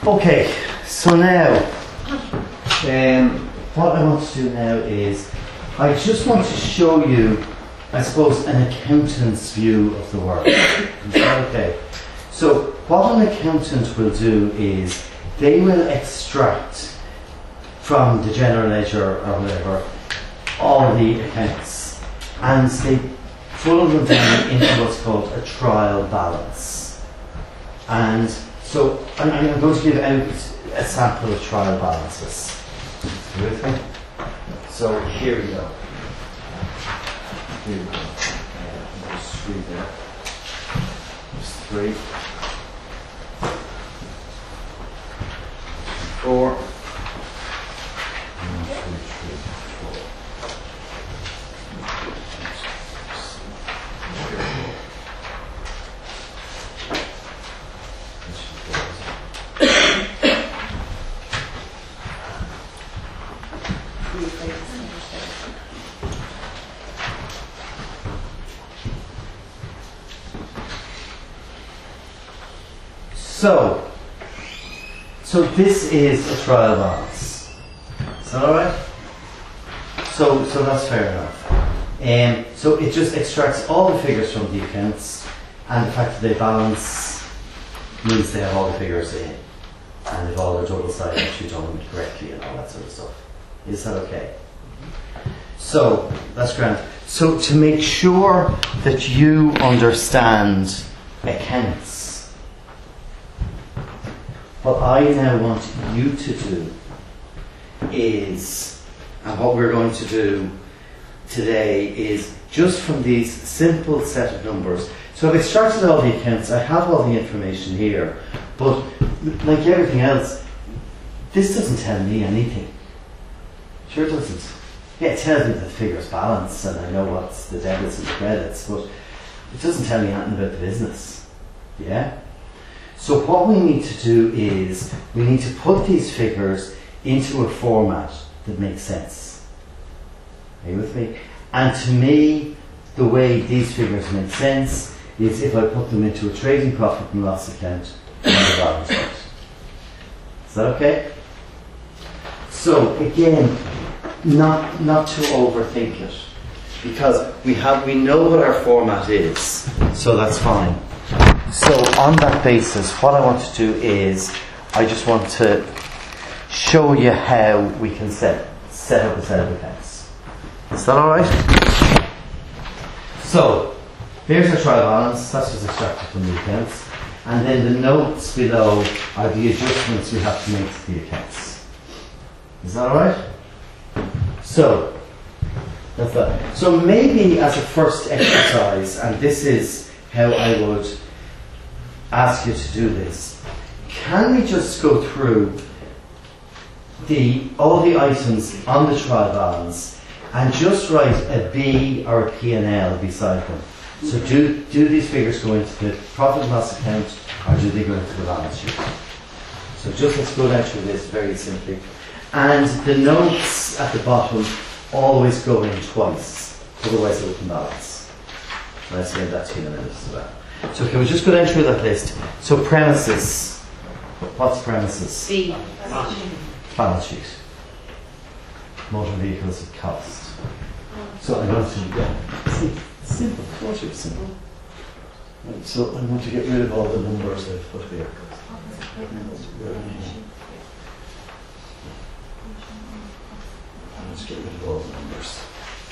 Okay, so now, what I want to do now is, I just want to show you, I suppose, an accountant's view of the world. Is that okay? So, what an accountant will do is, they will extract from the general ledger or whatever, all the accounts, and they funnel them down into what's called a trial balance. And so I'm going to give out a sample of trial balances. You with me? So here we go. Here we go. There's 3 there. There's 3. 4. 1, 2, 3, 4. So this is a trial balance. Is that alright? So that's fair enough. So it just extracts all the figures from the accounts, and the fact that they balance means they have all the figures in, and if all are double sided, you've done them correctly and all that sort of stuff. Is that okay? So that's grand. So to make sure that you understand accounts, what I now want you to do is, and what we're going to do today is, just from these simple set of numbers. So I've extracted all the accounts, I have all the information here, but like everything else, this doesn't tell me anything. Sure it doesn't. Yeah, it tells me that the figures balance and I know what's the debits and the credits, but it doesn't tell me anything about the business. Yeah? So what we need to do is, we need to put these figures into a format that makes sense. Are you with me? And to me, the way these figures make sense is if I put them into a trading profit and loss account and a balance sheet. Is that okay? So again, not to overthink it, because we know what our format is, so that's fine. So on that basis, what I want to do is, I just want to show you how we can set up a set of accounts. Is that alright? So, here's our trial balance, that's just extracted from the accounts. And then the notes below are the adjustments we have to make to the accounts. Is that alright? So, that's that. So maybe as a first exercise, and this is how I would ask you to do this, can we just go through all the items on the trial balance and just write a B or a P&L beside them? So do these figures go into the profit and loss account, or do they go into the balance sheet? So just let's go down through this very simply. And the notes at the bottom always go in twice, otherwise it will balance. I'll explain that to you in a minute as well. So can we just go down through that list? So premises. What's premises? B. Balance sheet. Motor vehicles at cost. So I'm going to simple. What is simple? So I'm going to get rid of all the numbers I've put here. Let's get rid of all the numbers.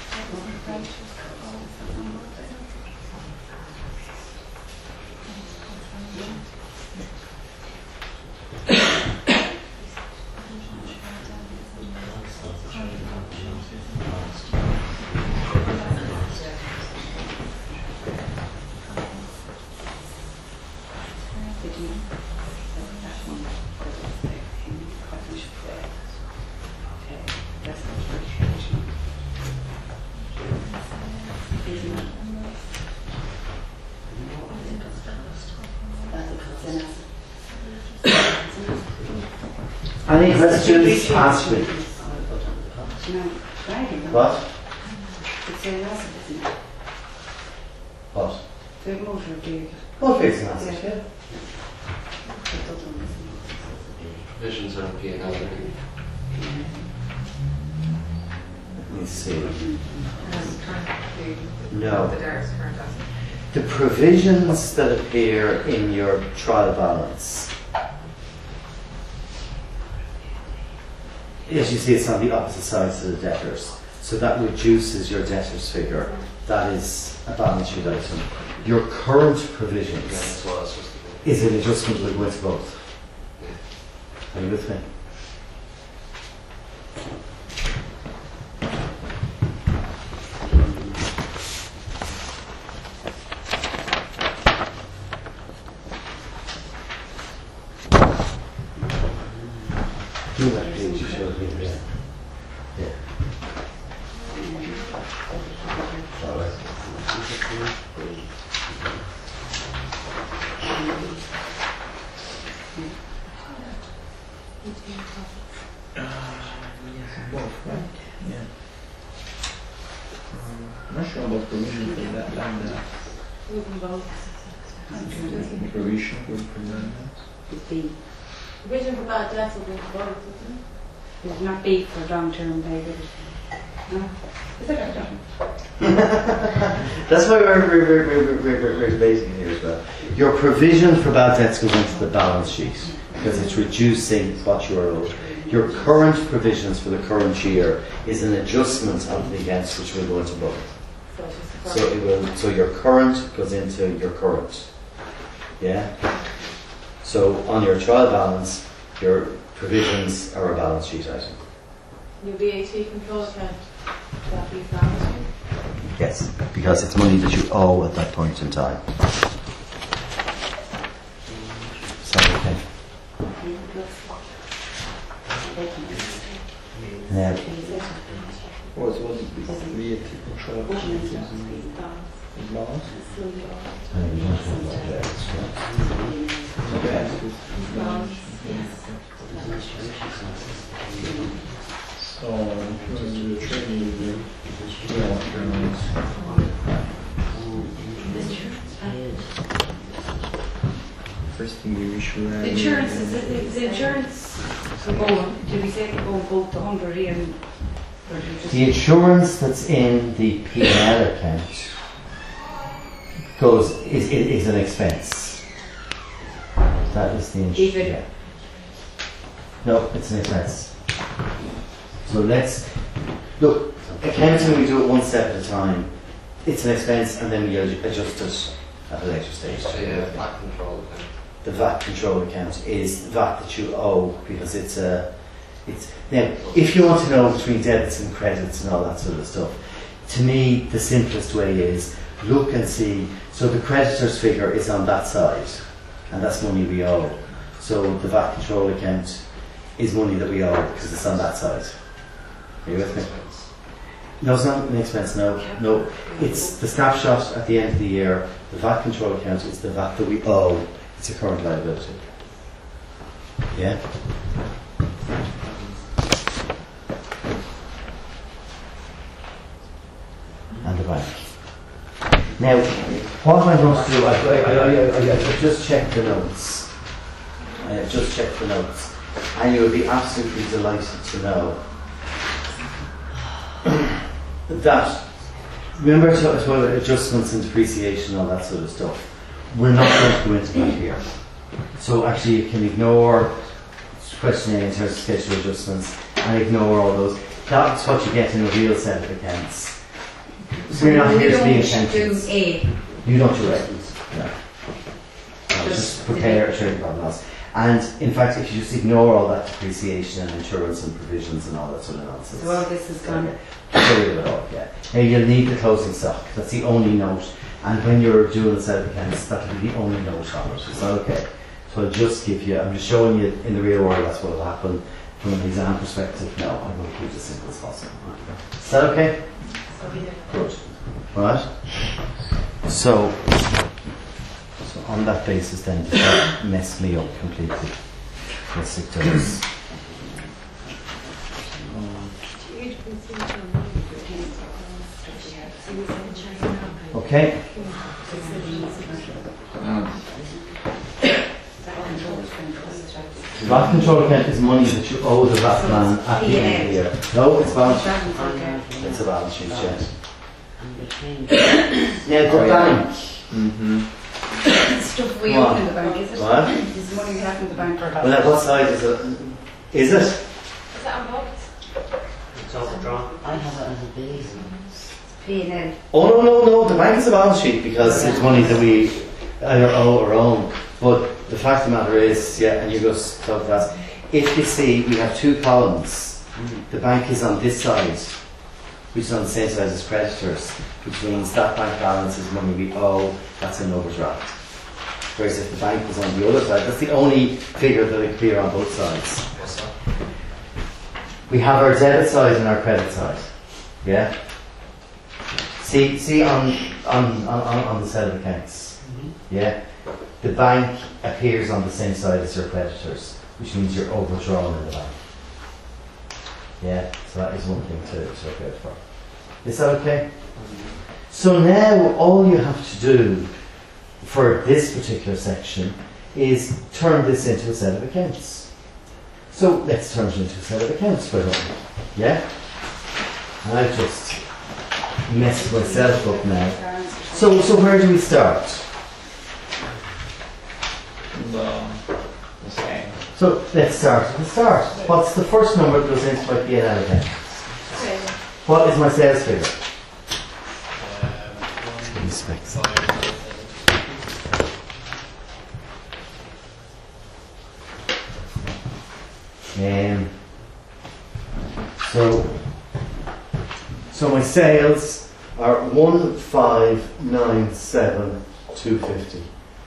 Any questions? Ask me. What? It's an asset, isn't it? What? The motor vehicle. Motor vehicle asset, yeah. provisions are in P&L already. Let me see. The No. DAR's current asset. The provisions that appear in your trial balance, as you see, it's on the opposite sides of the debtors. So that reduces your debtors figure. That is a balance sheet item. Your current provisions That's what I was supposed to do. is an adjustment that goes both. Are you with me? Do that page you showed me there. Yeah. All right. Both, right? Yeah. I'm not sure about provision for that line there. Provision for that. Provision for bad debts will be both, isn't It would not be for long-term liability. No? Is it long-term? That's why we're debating here as well. Your provision for bad debts goes into the balance sheet because it's reducing what you are owed. Your current provisions for the current year is an adjustment of the accounts which will go into both. it? So it will. So your current goes into your current. Yeah. So on your trial balance, your provisions are a balance sheet item. Your VAT control account, that be balance sheet? Yes, because it's money that you owe at that point in time. So okay. Now, What was it? VAT control is balance? So, insurance, the training, first thing you issue. The insurance, is the insurance going, did we say going both to 100 here and or do we just- the insurance that's in the P&L account is an expense. That is the insurance. Even- Yeah. No, it's an expense. So let's look. Accounting, we do it one step at a time. It's an expense, and then we adjust it at a later stage. So yeah, back control. The VAT control account is VAT that you owe because it's now. If you want to know between debits and credits and all that sort of stuff, to me the simplest way is look and see. So the creditors figure is on that side, and that's money we owe. So the VAT control account is money that we owe because it's on that side. Are you with me? No, it's not an expense. No. It's the snapshot at the end of the year. The VAT control account is the VAT that we owe. It's a current liability. Yeah. And the bank. Now, what I'm going to do, I just checked the notes. I have just checked the notes, and you would be absolutely delighted to know that. Remember as well adjustments and depreciation and all that sort of stuff. We're not going to go into that here. So actually you can ignore questioning in terms of schedule adjustments and ignore all those. That's what you get in a real set of accounts. So we're not here to be accountants. do A. You don't do it. No. Just prepare a trading profit loss. And in fact, if you just ignore all that depreciation and insurance and provisions and all that sort of nonsense. So all this is gone. Get rid of it all, yeah. Now you'll need the closing stock. That's the only note. And when you're doing the set of accounts, that'll be the only note on it. Is that okay? So I'll just give you, I'm just showing you in the real world that's what will happen. From an exam perspective, no, I'm going to keep it as simple as possible. Is that okay? Good. Right? So on that basis then, does that mess me up completely? Yes, it does. Okay. VAT control account is money that you owe the VAT man at the end of the year. No, it's balance sheet. It's a balance sheet, yeah. Now the bank. Stuff we own in the bank, is it? What? Is money we have in the bank or Well, at what size is it? Is it? Is that on both? It's overdrawn. I have it as a base. P&L. Oh no, the bank is a balance sheet because it's money that we either owe or own. But the fact of the matter is, yeah, and you go talk to that. If you see, we have two columns. The bank is on this side, which is on the same side as creditors, which means that bank balance is money we owe, that's an overdraft. Whereas if the bank was on the other side, that's the only figure that will appear on both sides. What's that? We have our debit side and our credit side. Yeah? See on the set of accounts. Yeah? The bank appears on the same side as your creditors, which means you're overdrawn in the bank. Yeah? So that is one thing to look out for. Is that okay? So now all you have to do for this particular section is turn this into a set of accounts. So let's turn it into a set of accounts for them. Yeah? And I've just messed myself up now. So where do we start? The same. So let's start at the start. What's the first number that goes into my P&L account? What is my sales figure? So my sales are 1,597,250.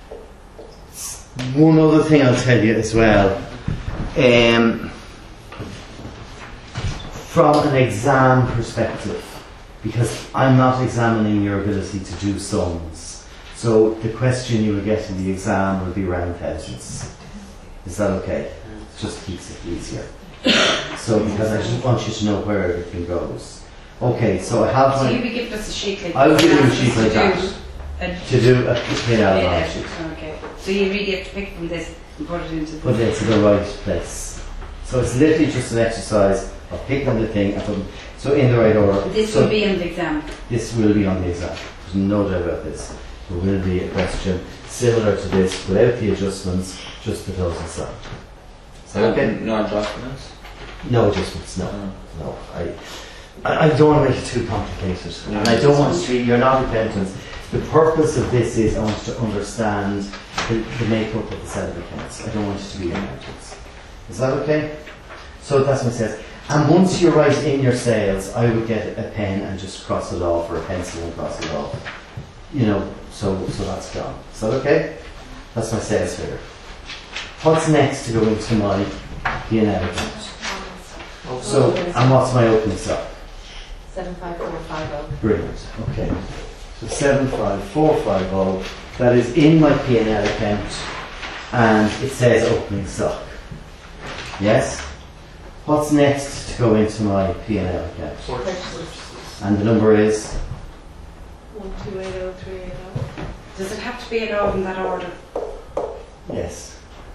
One other thing I'll tell you as well, from an exam perspective, because I'm not examining your ability to do sums, so the question you will get in the exam will be around thousands. Is that okay? It just keeps it easier. So because I just want you to know where everything goes. Okay, so I have So my... you'll be giving us a sheet like I will give you a that sheet like that to do a P&L balance sheet. Okay. So you really have to pick from this and put it into Put it to the right place. So it's literally just an exercise of picking the thing and putting so in the right order. This So will be in the exam. this will be on the exam. There's no doubt about this. There will be a question similar to this without the adjustments, just the closing sum. Is that okay? No adjustments. No adjustments, no. No. I don't want to make it too complicated. And I don't want to, you're not accountants. The purpose of this is I want you to understand the makeup of the set of accounts. I don't want you to be accountants. Is that okay? So that's my sales. And once you write in your sales, I would get a pen and just cross it off, or a pencil and cross it off. You know, so that's gone. Is that okay? That's my sales figure. What's next to go into my P&L account? So, and what's my opening stock? 75450. Brilliant. Okay. So 75450. That is in my P&L account, and it says opening stock. Yes. What's next to go into my P&L account? And the number is 1280 Does it have to be in all in that order? yes.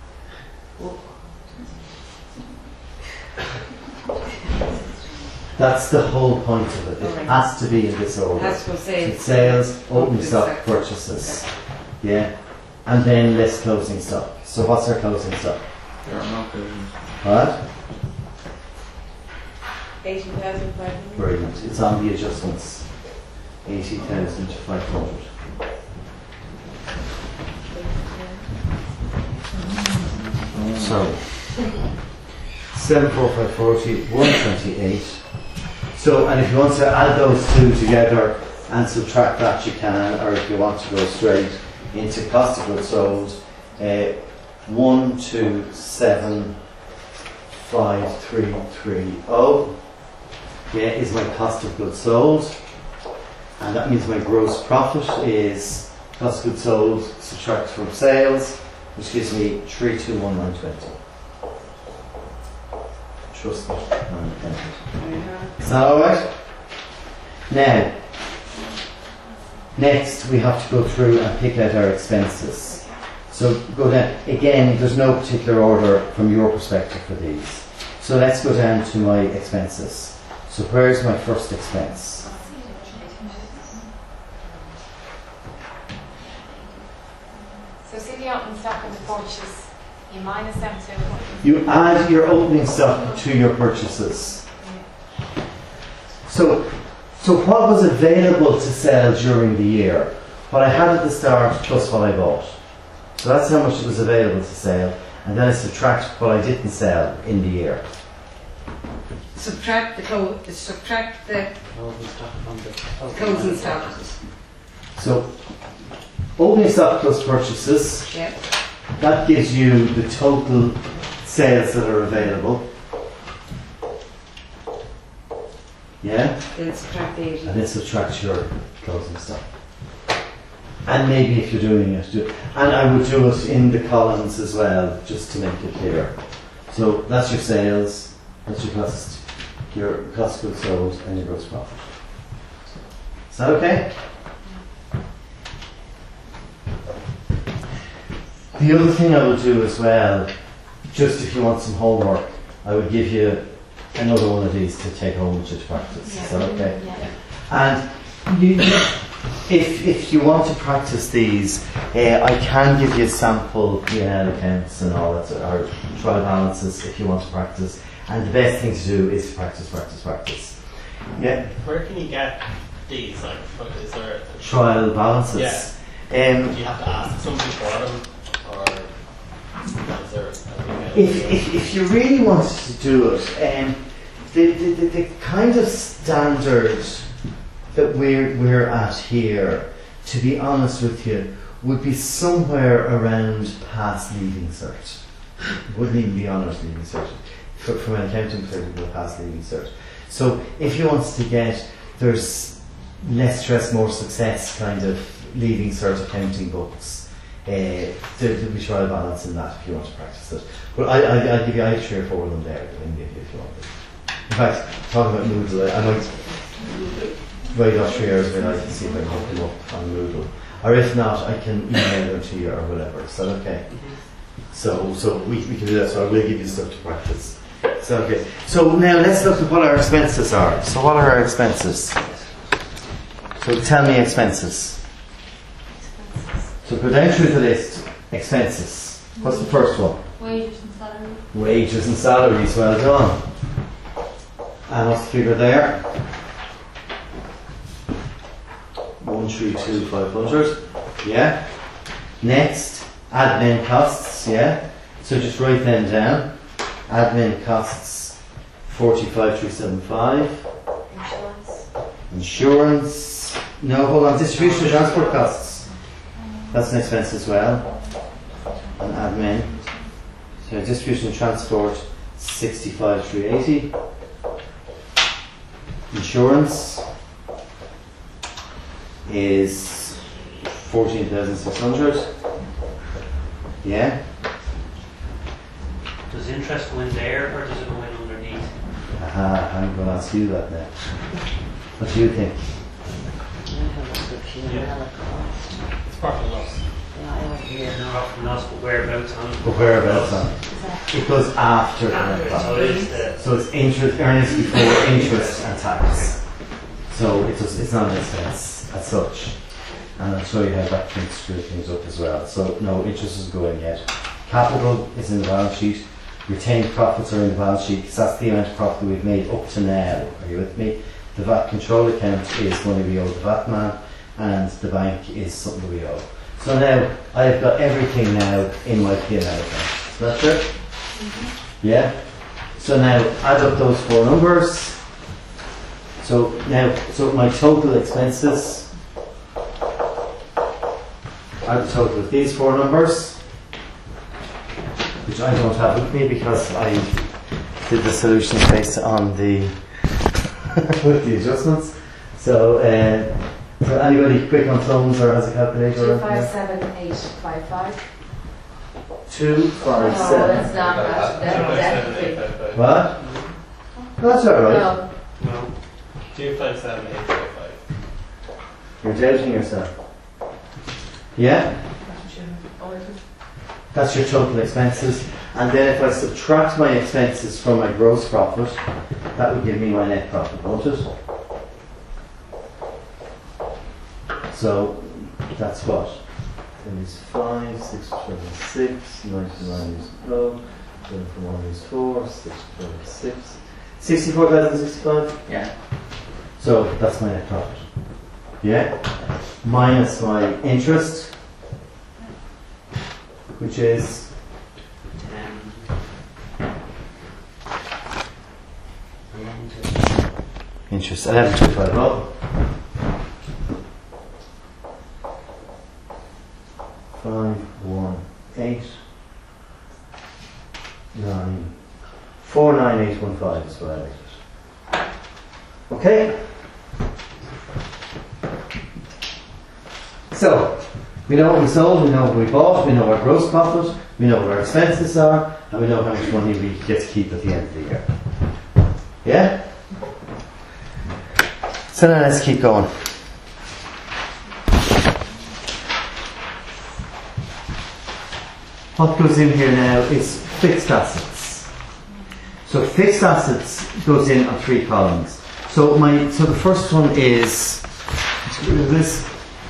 That's the whole point of it. It Alright. has to be in this It order. has to go sales. Sales, opening stock, purchases. Yeah. And then less closing stock. So what's our closing stock? There are no closings. Alright? 18,500. Brilliant. It's on the adjustments. 80,500. So 74540, 128. So, and if you want to add those two together and subtract that, you can, or if you want to go straight into cost of goods sold, 1275,330, yeah, is my cost of goods sold, and that means my gross profit is cost of goods sold subtract from sales, which gives me 321,920. Trust me, I'm an accountant. Is that alright? Now, next we have to go through and pick out our expenses. So go down. Again, there's no particular order from your perspective for these. So let's go down to my expenses. So where's my first expense? So see the opening stock and the purchase, you minus them two. You add your opening stock to your purchases. So what was available to sell during the year? What I had at the start plus what I bought. So that's how much it was available to sell, and then I subtract what I didn't sell in the year. Subtract the clothes and stock. So opening stock plus purchases, Yep. that gives you the total sales that are available. Yeah? Then subtract the 80. And then subtract your closing stock. And maybe if you're doing it, and I would do it in the columns as well, just to make it clear. So that's your sales, that's your cost of goods sold, and your gross profit. Is that okay? The other thing I would do as well, just if you want some homework, I would give you another one of these to take home with you to practice. Is that okay? And if you want to practice these, I can give you sample P&L accounts and all that, or trial balances if you want to practice. And the best thing to do is to practice. Yeah. Where can you get these? Like, is there Trial balances. Yeah. Do you have to ask somebody for them, or is there? If you really wanted to do it, the kind of standard that we're at here, to be honest with you, would be somewhere around past leaving cert. It wouldn't even be honours leaving cert. From an accounting perspective, it past leaving cert. So if you want to get, there's less stress, more success kind of leaving cert accounting books. There'll be trial balance in that if you want to practice it. But I'll give you, I have 3 or 4 of them there that I can give you if you want. In fact, talking about Moodle, I might write off 3 hours of it, I can see if I can hook them up on Moodle. Or if not, I can email them to you or whatever. Is that okay? So we can do that, so I will give you stuff to practice. So okay. So now let's look at what our expenses are. So what are our expenses? So tell me expenses. So go down through the list. Expenses. What's the first one? Wages and salaries. Wages and salaries. Well done. And what's the figure there? 132,500. Yeah. Next, admin costs. Yeah. So just write them down. Admin costs 45,375. Insurance. No, hold on. Distribution and transport costs. That's an expense as well. And admin. So distribution and transport 65,380. Insurance is 14,600. Yeah. Does interest go in there or does it go in underneath? I'm going to ask you that now. What do you think? It's profit and loss. Profit and loss, but whereabouts on it? But whereabouts on? It goes after the net So profit. it is the So it's interest, earnings before interest and tax. So it's not an expense as such. And I'll show you how that can screw things up as well. So no, interest isn't going yet. Capital is in the balance sheet. Retained profits are in the balance sheet because that's the amount of profit that we've made up to now. Are you with me? The VAT control account is money we owe the VAT man, and the bank is something we owe. So now I've got everything now in my P&L account. Is that true? Mm-hmm. Yeah? So now add up those 4 numbers. So my total expenses, add the total of these 4 numbers, which I don't have with me because I did the solutions based on the with the adjustments. So anybody quick on thumbs or has a calculator? 257855. 257. No, that's not that. What? No, that's not right. No. No. 257,855. You're doubting yourself. Yeah? That's your total expenses. And then if I subtract my expenses from my gross profit, that would give me my net profit, won't it? So that's what? 10 is 5, 6 12 is 6, 99 is 0, 1 is 4, 6 12 is 6. 64,065? Yeah. So that's my net profit. Yeah? Minus my interest, which is 10. interest 1125. Oh. 5, 1, 8, 9, 49815 is what I like it. Okay? So, we know what we sold, we know what we bought, we know our gross profit, we know what our expenses are, and we know how much money we get to keep at the end of the year. Yeah? So now let's keep going. What goes in here now is fixed assets. So fixed assets goes in on 3 columns. So the first one is, let's get rid of this.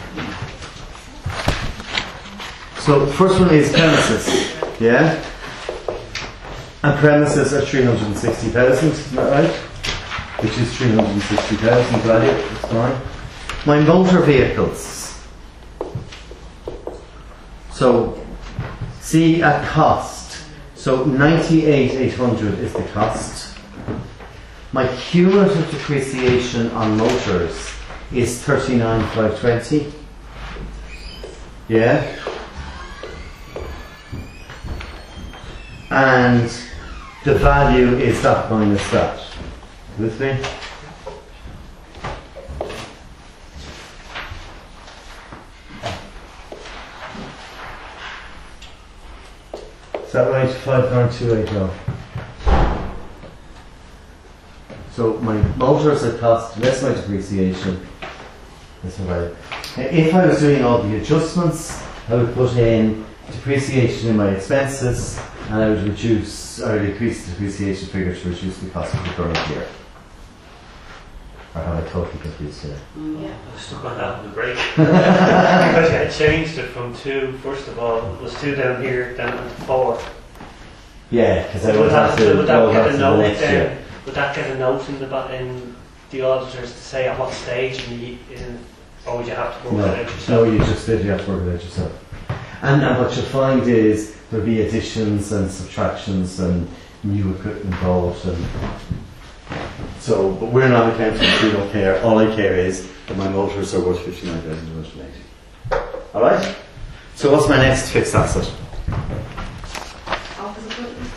So the first one is premises, yeah? And premises are 360,000, isn't that right? Which is 360,000 value, that's fine. My motor vehicles. So, see at cost. So 98,800 is the cost. My cumulative depreciation on motors is 39,520. Yeah? And the value is that minus that. With me? Is that right? 5.280. So my motors at cost less my depreciation. That's right. If I was doing all the adjustments, I would put in depreciation in my expenses, and I would reduce or decrease the depreciation figure to reduce the cost of the current year. Or have I totally confused here? Yeah. I was stuck on that on the break. Because I changed it from 2, first of all, it was 2 down here, down to 4. Yeah, because I Would would have to would go that back get to a the note next year. then? Would that get a note in the auditors to say at what stage or would you have to work that out yourself? No, you just did. You have to work it out yourself. And what you'll find is there'll be additions and subtractions and new equipment bought, and so. But we're not accountants. We don't care. All I care is that my motors are worth 59,180. All right. So what's my next fixed asset? Office equipment.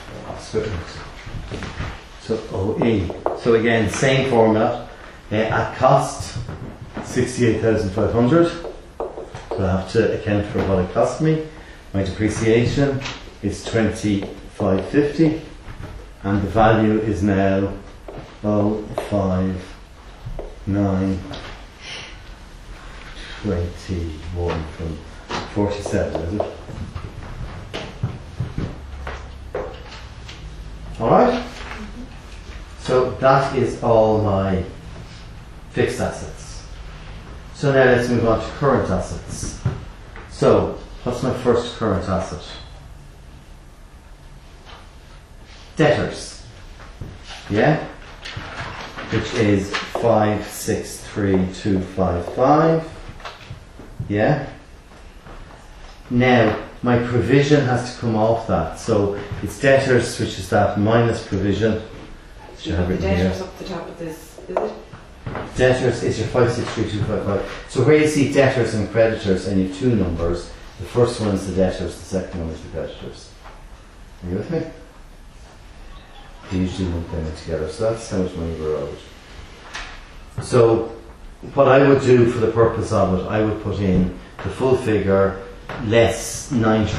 So OE. So again, same formula. At cost, 68,500. So I have to account for what it cost me. My depreciation is 2550, and the value is now 05921 from 47, is it? Alright? So that is all my fixed assets. So now let's move on to current assets. So, what's my first current asset? Debtors. Yeah? Which is 563255. Yeah? Now, my provision has to come off that. So, it's debtors, which is that minus provision. Which I have The written here. debtors up the top of this, is it? Debtors is your 563255. So where you see debtors and creditors and you have 2 numbers, the first one is the debtors, the second one is the creditors. Are you with me? You usually lump them together, so that's how much money we're owed. So what I would do for the purpose of it, I would put in the full figure less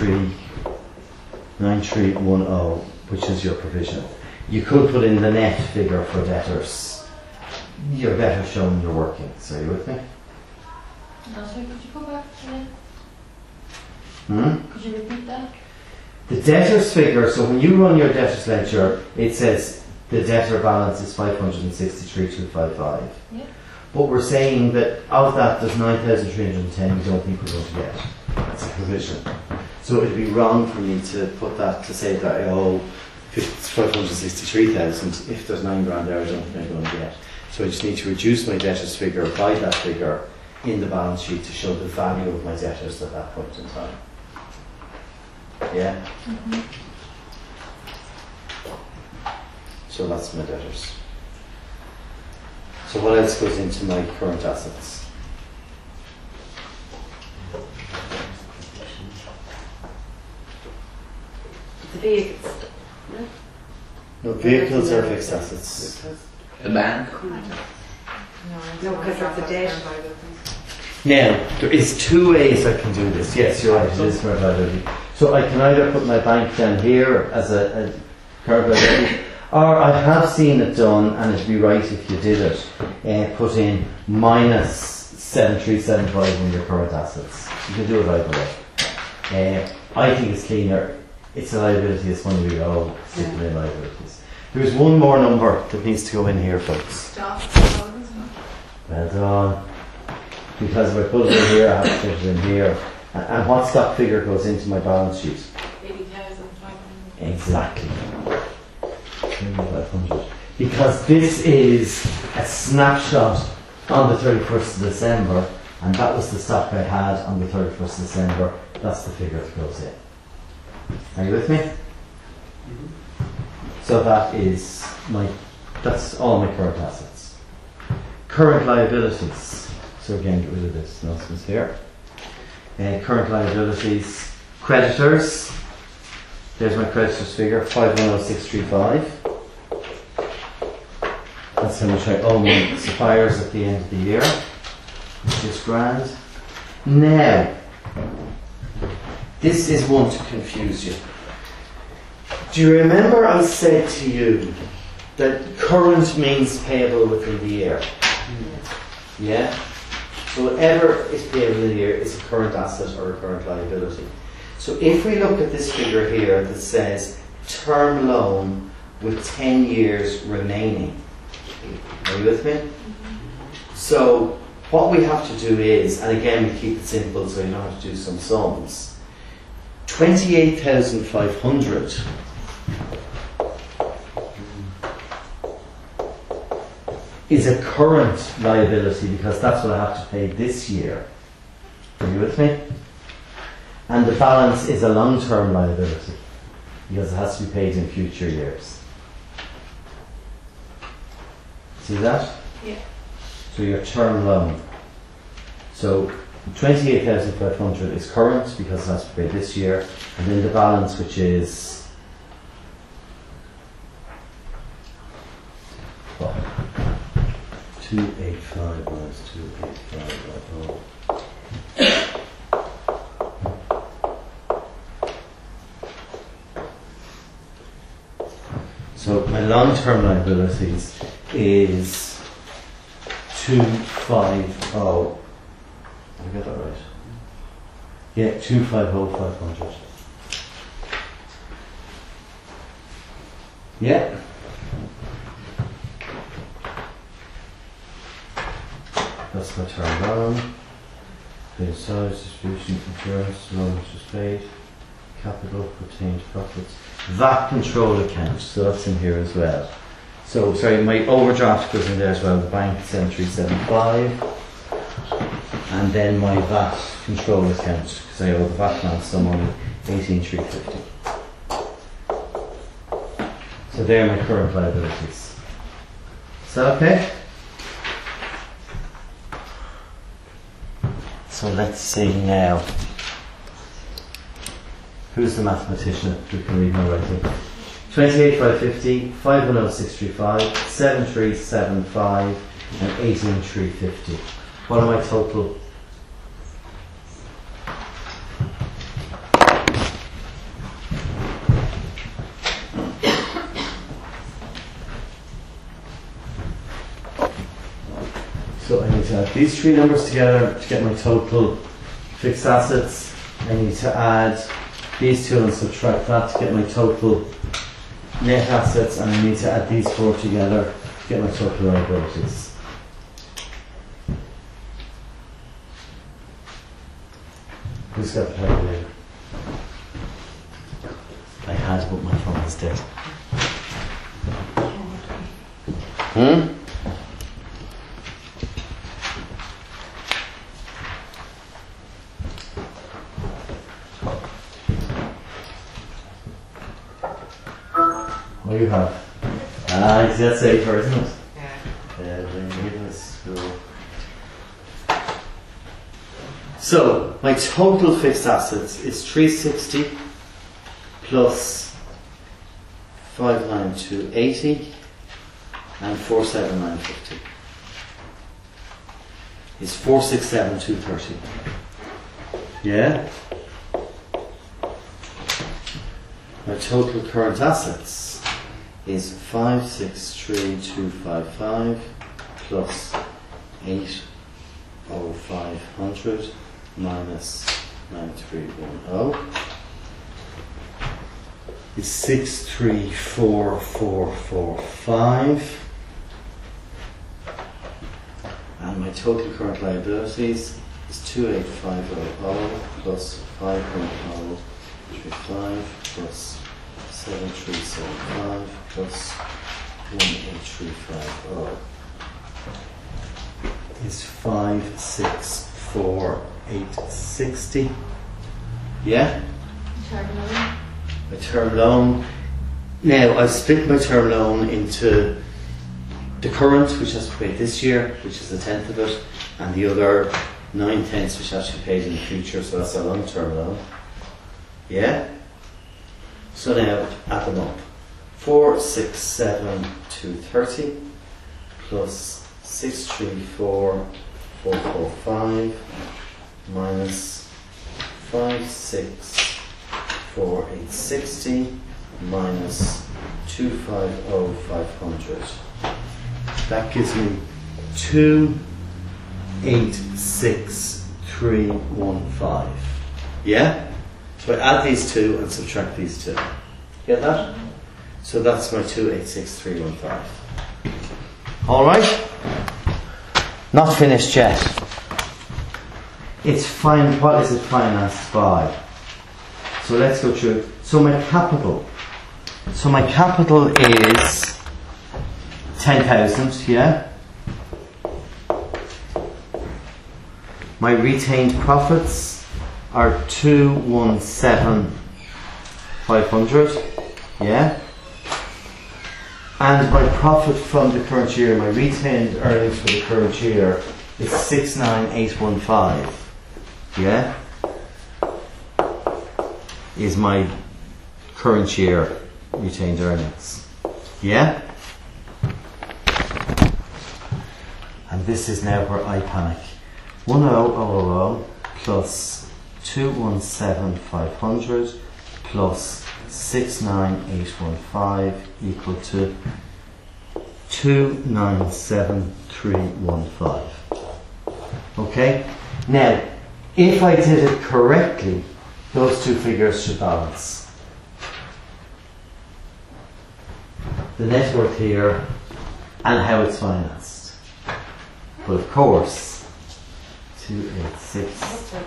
9310, which is your provision. You could put in the net figure for debtors. You're better showing you're working. So are you with me? No, sorry, could you go back to that? Hmm? Could you repeat that? The debtors figure, so when you run your debtors ledger, it says the debtor balance is 563,255. Yeah. But we're saying that of that there's 9,310 we don't think we're going to get. That's a provision. So it'd be wrong for me to put that, to say that I owe 563,000 if there's 9 grand there I don't think I'm going to get. So I just need to reduce my debtors figure by that figure in the balance sheet to show the value of my debtors at that point in time. Yeah? So that's my debtors. So what else goes into my current assets? The vehicles. No, vehicles are fixed assets. The bank. No, because that's a debt. Now, there is 2 ways I can do this. Yes, you're right, it is current liability. So I can either put my bank down here as a current liability, or I have seen it done, and it'd be right if you did it, put in minus 7375 in your current assets. You can do it either way. I think it's cleaner. It's a liability, it's money we owe, sticking in liabilities. There's one more number that needs to go in here, folks. Stop. Well done. Because if I put it in here, I have to put it in here. And what stock figure goes into my balance sheet? 80,500. Exactly. 500. Because this is a snapshot on the 31st of December, and that was the stock I had on the 31st of December. That's the figure that goes in. Are you with me? So that's all my current assets. Current liabilities. So again, get rid of this nonsense here. Current liabilities. Creditors. There's my creditors figure, 510,635. That's how much I owe my suppliers at the end of the year, which is grand. Now, this is one to confuse you. Do you remember I said to you that current means payable within the year? Yeah? So whatever is payable in the year is a current asset or a current liability. So if we look at this figure here that says term loan with 10 years remaining, are you with me? So what we have to do is, and again we keep it simple so you don't have to do some sums, 28,500 is a current liability because that's what I have to pay this year. Are you with me? And the balance is a long-term liability because it has to be paid in future years. See that? Yeah. So your term loan. So 28,500 is current because it has to be paid this year, and then the balance, which is what? 285 minus 285. So my long-term liabilities is 250. Did I get that right? Yeah, 250,500. Yeah. That's my term loan. Paid size, distribution, insurance, loan which was paid, capital, retained profits. VAT control account, so that's in here as well. So, sorry, my overdraft goes in there as well, the bank 7375. And then my VAT control account, because I owe the VAT man some money, 18,350. So they're my current liabilities. Is that okay? So let's see now. Who's the mathematician who can read my writing? 28,550, 510,635, 7,375, and 18,350. What are my total? So I need to add these three numbers together to get my total fixed assets. I need to add these two and subtract that to get my total net assets, and I need to add these four together to get my total liabilities. Who's got the calculator? I had, but my phone is dead. What do you have? That's safer, isn't it? Yeah. So, my total fixed assets is 360 plus 59280 and 47950 is 467230. Yeah? My total current assets is 563255 plus 80500 minus 9310 is 634445, and my total current liabilities is 28500 plus 5.035 plus 7375 plus 18350 is 564860. Yeah? My term loan. Now, I've split my term loan into the current, which has to be paid this year, which is a tenth of it, and the other 9/10, which has to be paid in the future, so that's a long term loan. Yeah? So now, add them up. 467230 plus 634445 minus 564860 minus 250500. That gives me 286315. Yeah? So I add these two and subtract these two. Get that? So that's my 286315. Alright? Not finished yet. It's fine. What is it financed by? So let's go through it. So my capital is 10,000, yeah? My retained profits are 217,500, yeah? And my profit from the current year, my retained earnings for the current year is 69815, yeah? Is my current year retained earnings, yeah? And this is now where I panic. 100,000 plus 217,500 plus 69815 equal to 297,315. Okay? Now, if I did it correctly, those two figures should balance. The net worth here and how it's financed. But of course, 286.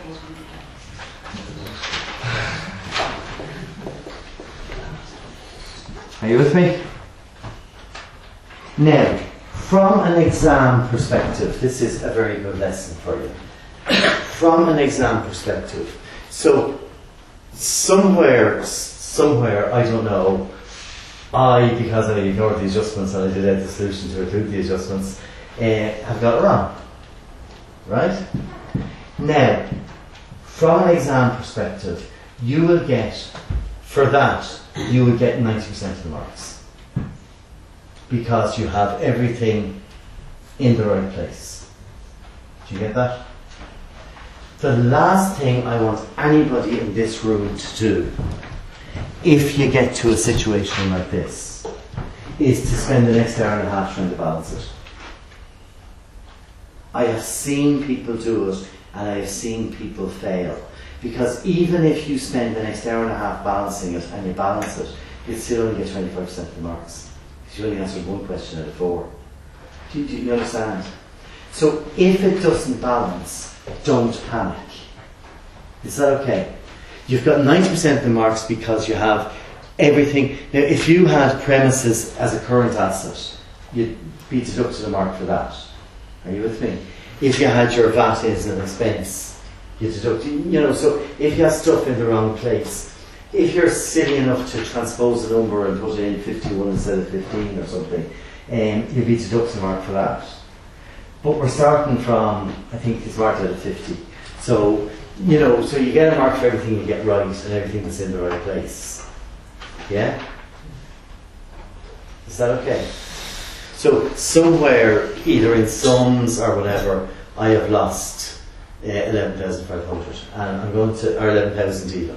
Are you with me? Now, from an exam perspective, this is a very good lesson for you. From an exam perspective, so somewhere, I don't know, because I ignored the adjustments and I did add the solution to include the adjustments, have got it wrong. Right? Now, from an exam perspective, you will get, for that, you will get 90% of the marks. Because you have everything in the right place. Do you get that? The last thing I want anybody in this room to do, if you get to a situation like this, is to spend the next hour and a half trying to balance it. I have seen people do it, and I have seen people fail. Because even if you spend the next hour and a half balancing it and you balance it, you'll still only get 25% of the marks. Because you only answered one question out of 4. Do you understand? So if it doesn't balance, don't panic. Is that okay? You've got 90% of the marks because you have everything. Now, if you had premises as a current asset, you'd be deducted a mark for that. Are you with me? If you had your VAT as an expense, you deduct, so if you have stuff in the wrong place, if you're silly enough to transpose a number and put in 51 instead of 15 or something, you'd be deducted a mark for that. But we're starting from, I think it's marked out of 50. So, so you get a mark for everything you get right and everything that's in the right place. Yeah? Is that okay? So somewhere, either in sums or whatever, I have lost 11,500, and I'm going to, or 11,000 even.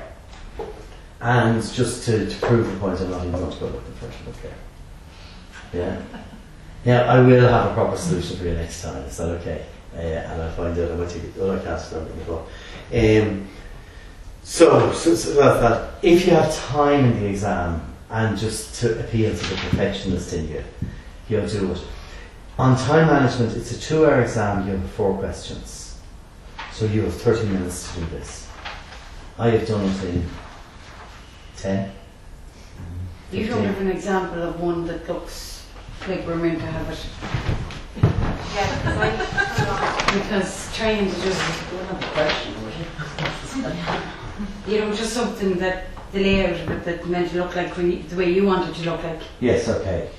And just to prove the point, I'm not even going to go looking for it. Okay. Yeah. Now I will have a proper solution for you next time. Is that okay? And I'll find out. I might take other classes and everything as well. So that's that. If you have time in the exam and just to appeal to the perfectionist in you, you'll do it. On time management, it's a 2-hour exam. You have 4 questions, so you have 30 minutes to do this. I have done it in 10. You don't have an example of one that looks like we're meant to have it. Yeah, Because trying to just just something that the layout of it that's meant to look like the way you want it to look like. Yes, okay.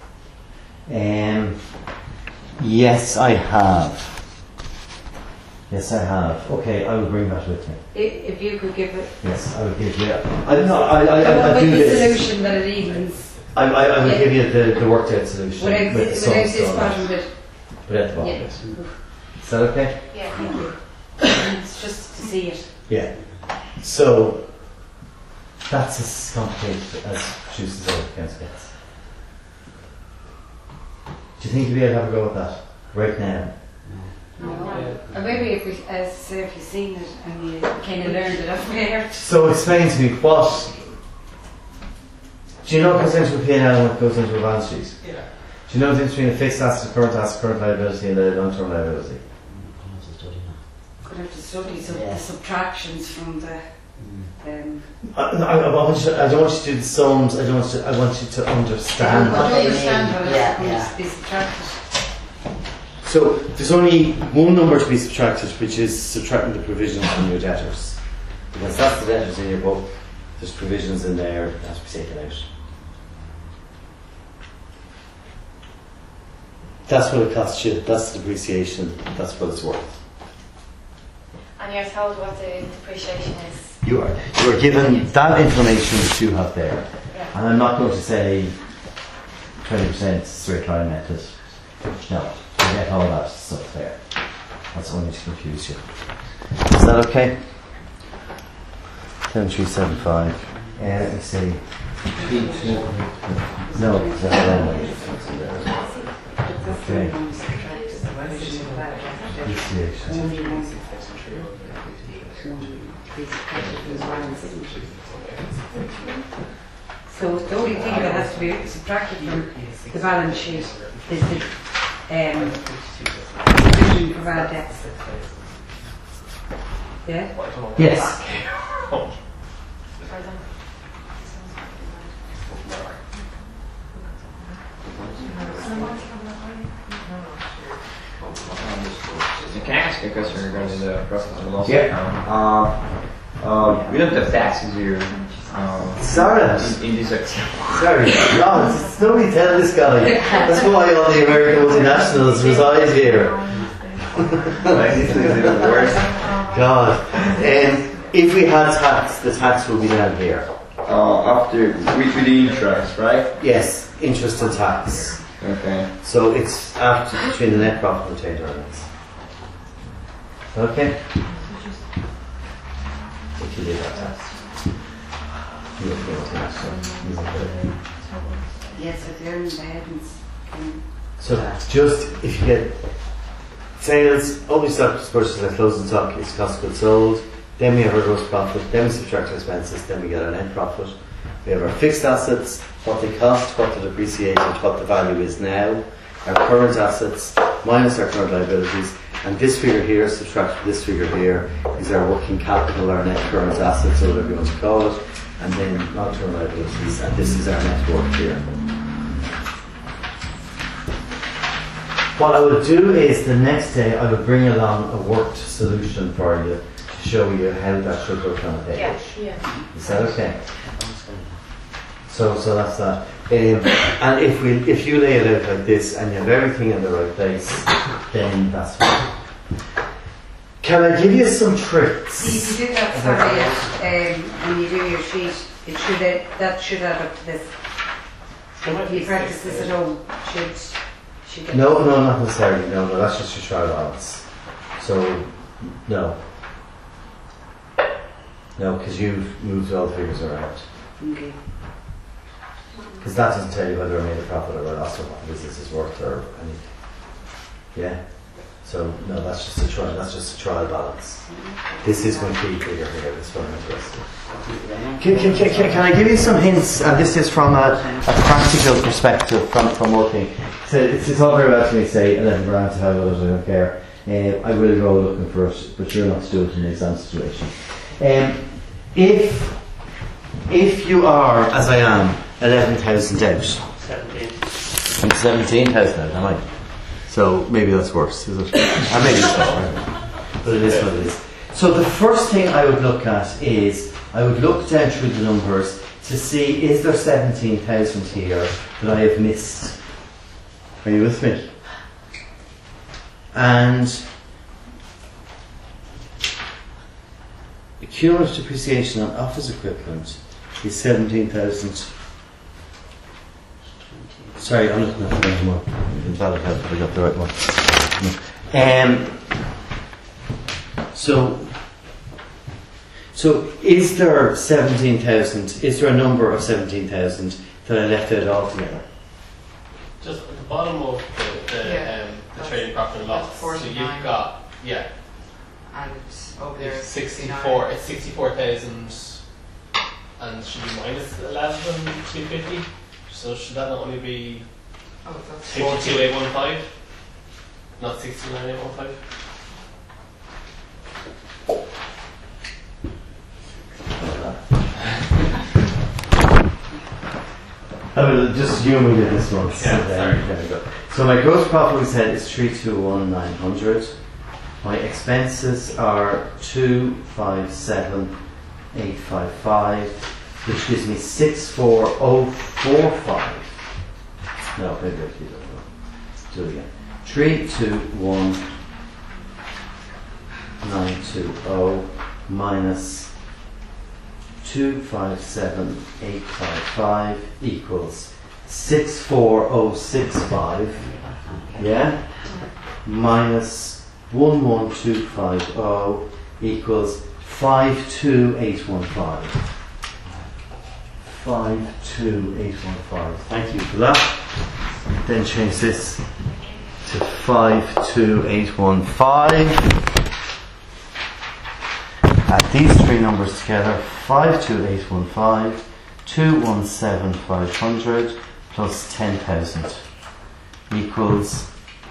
Yes, I have. Yes, I have. Okay, I will bring that with me. If you could give it. Yes, I will give you. I do the this. solution that it evens. I will give you the worked out solution. Without this bottom bit. Without the bottom Yeah. bit. Is that okay? yeah. Thank you. It's just to see it. Yeah. So that's as complicated as produces all accounts gets. Do you think you'll be able to have a go at that right now? Or maybe if you've seen it and you kind of learned it off there. So explain to me what. Do you know what goes into a P&L and what goes into a balance sheet? Yeah. Do you know the difference between a fixed asset, current liability, and a long-term liability? Could have to study the subtractions from the. I don't want you to do the sums. I want you to understand. I don't understand how Yeah, it's yeah. to be subtracted. So there's only one number to be subtracted, which is subtracting the provisions from your debtors. Because that's the debtors in your book. There's provisions in there that have to be taken out. That's what it costs you. That's the depreciation. That's what it's worth. And you're told what the depreciation is. You are given that information that you have there. Yeah. And I'm not going to say 20% straight line method. No, you get all that stuff there. That's only to confuse you. Is that okay? 10375. Let me see. No, is that wrong? Okay. Depreciation. So the only thing that has to be subtracted from the balance sheet is the provision for bad debts. Yeah? Yes. You can ask a question regarding the profit and loss Yeah. account. We don't have taxes here. Sorry. In this account. Sorry. No, it's nobody tell this guy. That's why all the American multinationals reside here. Like, this is even worse. God. If we had tax, the tax would be down here. After with the interest, right? Yes, interest and tax. Okay. So it's after between the net profit and retained earnings. Okay? If you leave that tax. You will pay tax. Yes, if they're in the heavens. So just if you get sales, only stock purchases at closing stock is cost of goods sold, then we have our gross profit, then we subtract our expenses, then we get our net profit. We have our fixed assets, what they cost, what the depreciated, what the value is now, our current assets minus our current liabilities, and this figure here, subtract this figure here, is our working capital, our net current assets, or whatever you want to call it, and then long-term liabilities, and this is our net worth here. What I would do is the next day I would bring along a worked solution for you to show you how that should look on a page. Yeah. Is that okay? So that's that. And if you lay it out like this and you have everything in the right place, then that's fine. Can I give you some tricks? If you do that, sorry, when you do your sheet, that should add up to this. If you practice this at home, should get No, not necessarily. No, that's just your trial balance. So, no, because you've moved all the figures around. Okay. Because that doesn't tell you whether I made a profit or a loss or what the business is worth or anything. Yeah. So no, that's just a trial balance. This is one key figure here. That's what I'm interested. Can I give you some hints? And this is from a practical perspective from working. So it's all very well to me say 11 grand to have it, I don't care. I will go looking for it, but you're not to do it in the exam situation. If you are, as I am, 11,000 out. 17. I'm 17,000 out, am I? So maybe that's worse, is it? Or maybe it's not, but it is what it is. So the first thing I would look at is, I would look down through the numbers to see, is there 17,000 here that I have missed? Are you with me? And the cumulative depreciation on office equipment is 17,000. Sorry, I'm looking at the wrong one. That'll help if I got the right one. So is there 17,000? Is there a number of 17,000 that I left out altogether? Just at the bottom of the trading profit and loss. So you've got, And over there it's is 64. It's 64,000, and should be minus 11,250. So should that not only be Oh, that's 52,815, not 69,815? I will just assume we did this once. Yeah, sorry. There we go. So my gross profit we said is 321,900. My expenses are 257,855, which gives me 64045. No, maybe I do that. Do it again. 321,920 minus 257,855 equals 64065. Yeah? Minus 11250 equals 52815. 52815. Thank you for that. Then change this to 52815. Add these three numbers together: 52815, 217,500 plus 10,000 equals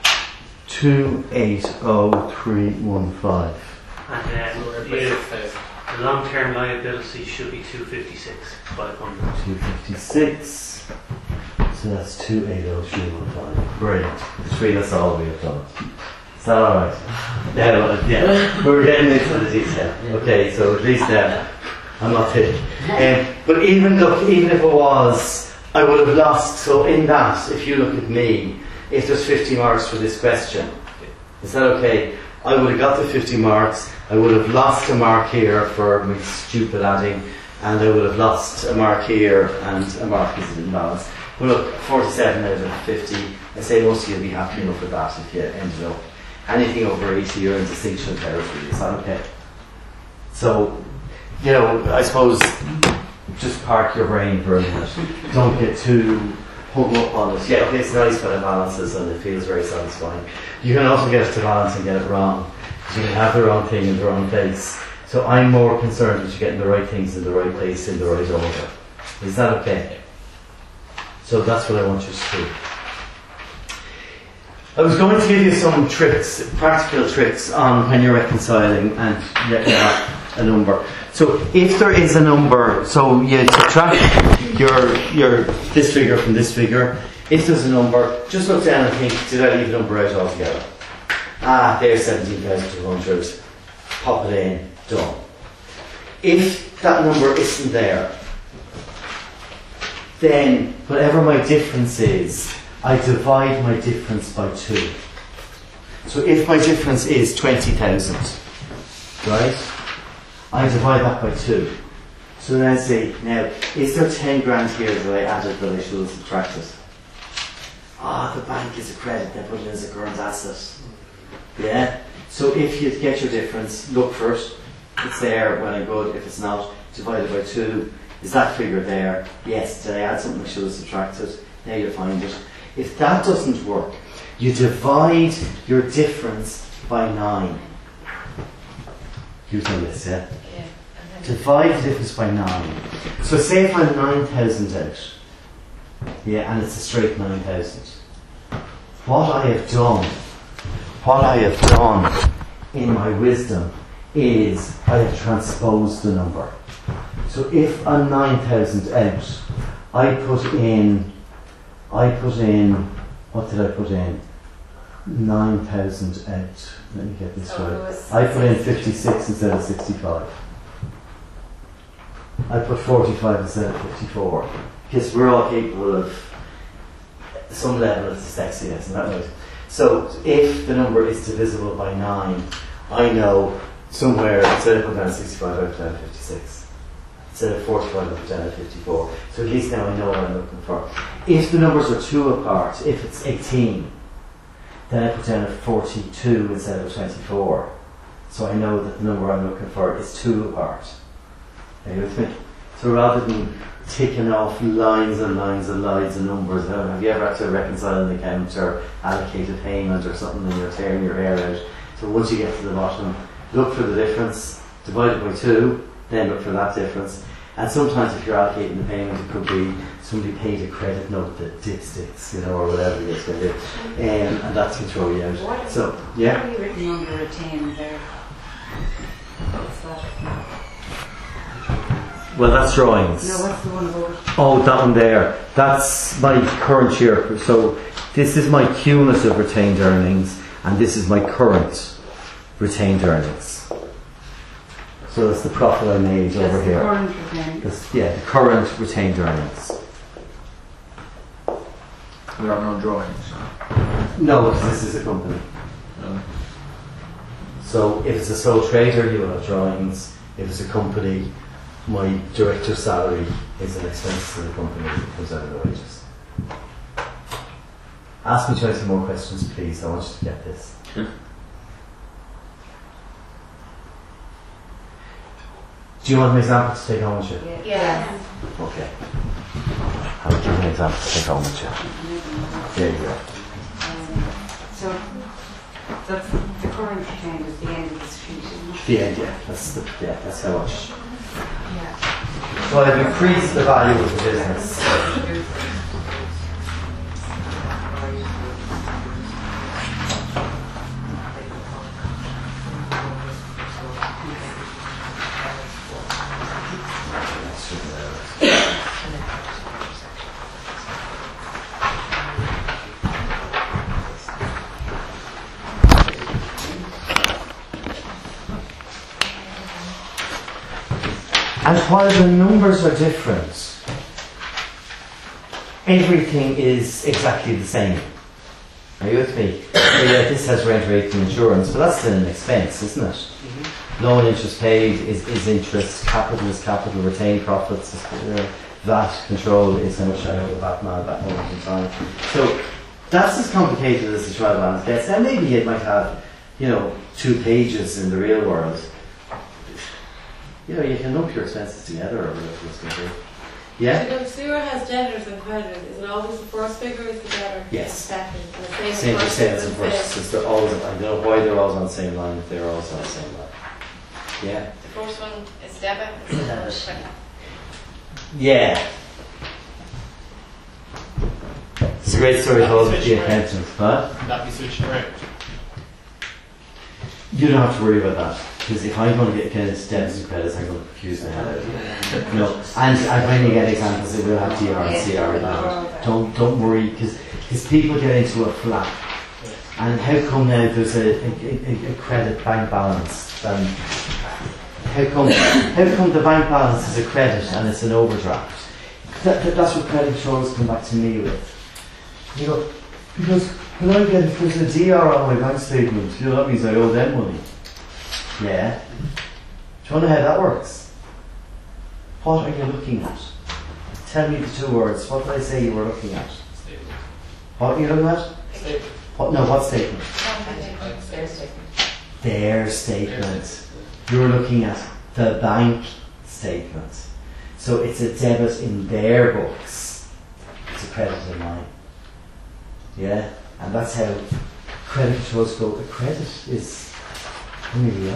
280,315. And the long-term liability should be 256,500. 256. So that's 280,315. Brilliant. That's all we have done. Is that alright? Yeah, we're getting into the detail. Okay, so at least I'm not hitting. But even if it was, I would have lost. So in that, if you look at me, if there's 50 marks for this question, is that okay? I would have got the 50 marks. I would have lost a mark here for my stupid adding, and I would have lost a mark here and a mark is in balance. But look, 47 out of 50. I say most of you will be happy enough with that if you ended up. Anything over 80, you're in distinction territory. Is that okay? So, I suppose just park your brain for a minute. Don't get too hung up on it. Yeah, okay, it's nice when it balances and it feels very satisfying. You can also get it to balance and get it wrong. You can have the wrong thing in the wrong place. So So I'm more concerned that you're getting the right things in the right place in the right order. Is that okay? So that's what I want you to do. I was going to give you some tricks, practical tricks on when you're reconciling and getting a number. So if there is a number, so you subtract your this figure from this figure. If there's a number, just look down and think, did I leave a number out altogether? There's 17,200. Pop it in, done. If that number isn't there, then whatever my difference is, I divide my difference by 2. So if my difference is 20,000, right, I divide that by 2. So then I say, now, is there 10 grand here that I added that I should have subtracted? The bank is a credit, they put it as a current asset. Yeah? So if you get your difference, look for it. It's there, well and good. If it's not, divide it by 2. Is that figure there? Yes. Did I add something I should have subtracted? Now you find it. If that doesn't work, you divide your difference by 9. You've done this, yeah? Yeah. Divide the difference by 9. So say if I'm 9,000 out, yeah, and it's a straight 9,000. What I have done in my wisdom is I have transposed the number. So if I'm 9,000 out, I put in, what did I put in? 9,000 out. Let me get this right. I put in 56 instead of 65. I put 45 instead of 54. Because we're all capable of some level of dyslexias, isn't that right? So if the number is divisible by 9, I know somewhere, instead of putting down 65, I put down 56. Instead of 45, I put down 54. So at least now I know what I'm looking for. If the numbers are 2 apart, if it's 18, then I put down a 42 instead of 24. So I know that the number I'm looking for is 2 apart. Are you with me? So rather than ticking off lines and lines and lines of numbers, have you ever had to reconcile an account or allocate a payment or something and you're tearing your hair out? So once you get to the bottom, look for the difference, divide it by 2, then look for that difference. And sometimes if you're allocating the payment, it could be somebody paid a credit note that dipsticks, or whatever it is going to do. And that can throw you out. So, yeah? What have you written under retain there? What's that? Well, that's drawings. No, what's the one above? Oh, that one there. That's my current year. So this is my cumulative retained earnings, and this is my current retained earnings. So that's the profit I made That's over the here. current retain. The current retained earnings. There are no drawings. No, because this is a company. No. So if it's a sole trader, you will have drawings. If it's a company, my director's salary is an expense to the company that comes out of the wages. Ask me 20 more questions, please. I want you to get this. Do you want an example to take home with you? Yeah. Okay. I'll give you an example to take home with you. There you go. So that's the current retain is the end of the sheet, isn't it? The end, yeah. That's how much. So I've increased the value of the business. And while the numbers are different, everything is exactly the same. Are you with me? Yeah, this has rent, rate and insurance, but that's still an expense, isn't it? Mm-hmm. Loan interest paid is interest, capital is capital, retained profits is VAT control is how much I owe the VAT man at that moment in time. So that's as complicated as the trial balance gets. Now maybe it might have, 2 pages in the real world. You can lump your expenses together or whatever it's going to be. Yeah? So if sewer has debtors and creditors, is it always the first figure is the debtor? Yes. The second. And the Same for first sales and and purchases. They're always, I don't know why they're always on the same line if they're always on the same line. Yeah. The first one is debit, the second one is credit. Yeah. It's a great story called The Accountant. What? Can that be switched around? You don't have to worry about that. Because if I'm going to get into debits and credits, I'm going to confuse the hell out of you. No. And when you get examples, it will have DR and CR in it. Don't worry, because people get into a flap. And how come now there's a credit bank balance? And how come the bank balance is a credit and it's an overdraft? That's what credit controllers come back to me with. You know, because when I get, if there's a DR on my bank statement, you know, that means I owe them money. Yeah. Do you know how that works? What are you looking at? Tell me the two words. What did I say you were looking at? Statement. What are you looking at? Statement. What? No, what statement? Their statement. Their statement. You're looking at the bank statement. So it's a debit in their books. It's a credit in mine. Yeah? And that's how credit controls go. A credit is really,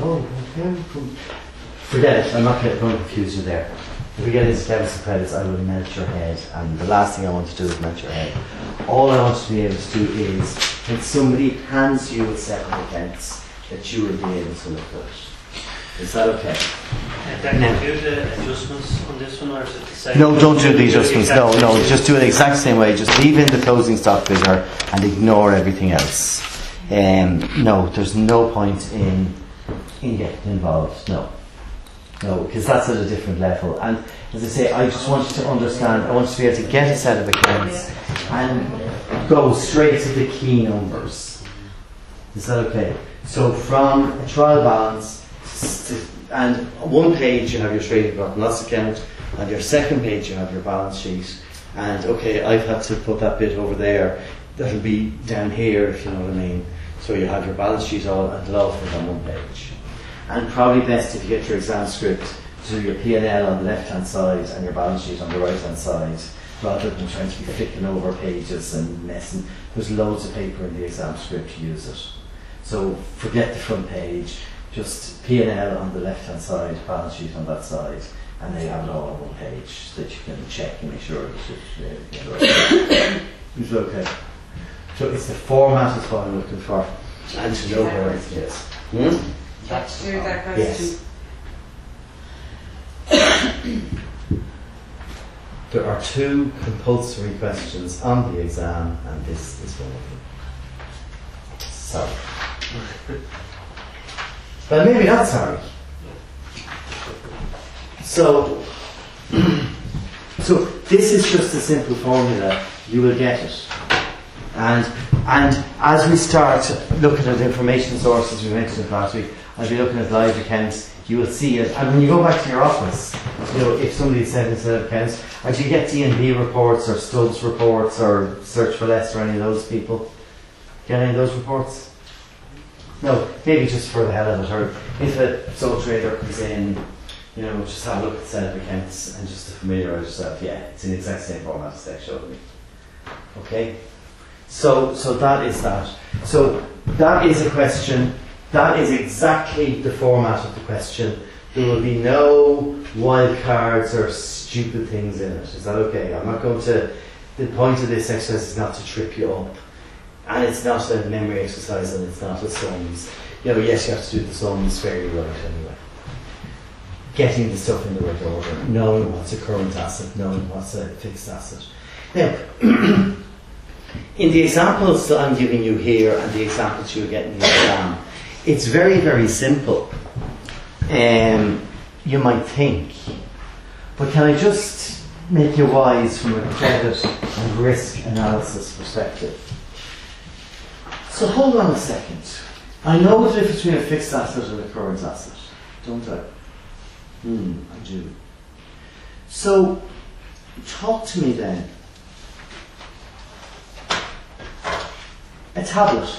forget it. I'm not going to confuse you there. If we get into debits and credits, I will melt your head. And the last thing I want to do is melt your head. All I want to be able to do is, when somebody hands you a set of accounts, that you will be able to look at it. Is that okay? Can you do the adjustments on this one, or is it the same? No, don't do the adjustments. No, just do it the exact same way. Just leave in the closing stock figure and ignore everything else. No, there's no point in getting involved. No, because that's at a different level. And as I say, I just want you to understand. I want you to be able to get a set of accounts and go straight to the key numbers. Is that okay? So from a trial balance, and on one page you have your trading profit and loss account, and your second page you have your balance sheet. And okay, I've had to put that bit over there. That'll be down here, if you know what I mean. So you have your balance sheet all and love on one page. And probably best if you get your exam script to do your P&L on the left hand side and your balance sheet on the right hand side, rather than trying to be flicking over pages and messing. There's loads of paper in the exam script to use it. So forget the front page, just P&L on the left hand side, balance sheet on that side, and then you have it all on one page so that you can check and make sure that it's okay. So it's the format is what I'm looking for, and to know where it is. Let's do that question. Yes. There are two compulsory questions on the exam, and this is one of them. Sorry. But maybe not sorry. So this is just a simple formula. You will get it. And as we start looking at information sources we mentioned last week, I'll be looking at live accounts, you will see it. And when you go back to your office, you know, if somebody sent a set of accounts, or do you get D&B reports or Stubbs reports or Search for Less or any of those people? Get any of those reports? No, maybe just for the hell of it, or if a sole trader comes in, you know, just have a look at the set of accounts and just to familiarise yourself. Yeah, it's in the exact same format as they showed me. Okay? So that is that. So that is a question. That is exactly the format of the question. There will be no wild cards or stupid things in it. Is that okay? I'm not going to. The point of this exercise is not to trip you up, and it's not a memory exercise, and it's not a sums. You know, yes, you have to do the sums fairly right anyway. Getting the stuff in the right order, knowing what's a current asset, knowing what's a fixed asset. Now, in the examples that I'm giving you here and the examples you'll get in the exam, it's very, very simple. You might think, but can I just make you wise from a credit and risk analysis perspective? So hold on a second. I know the difference between a fixed asset and a current asset, don't I? I do. So talk to me then. A tablet.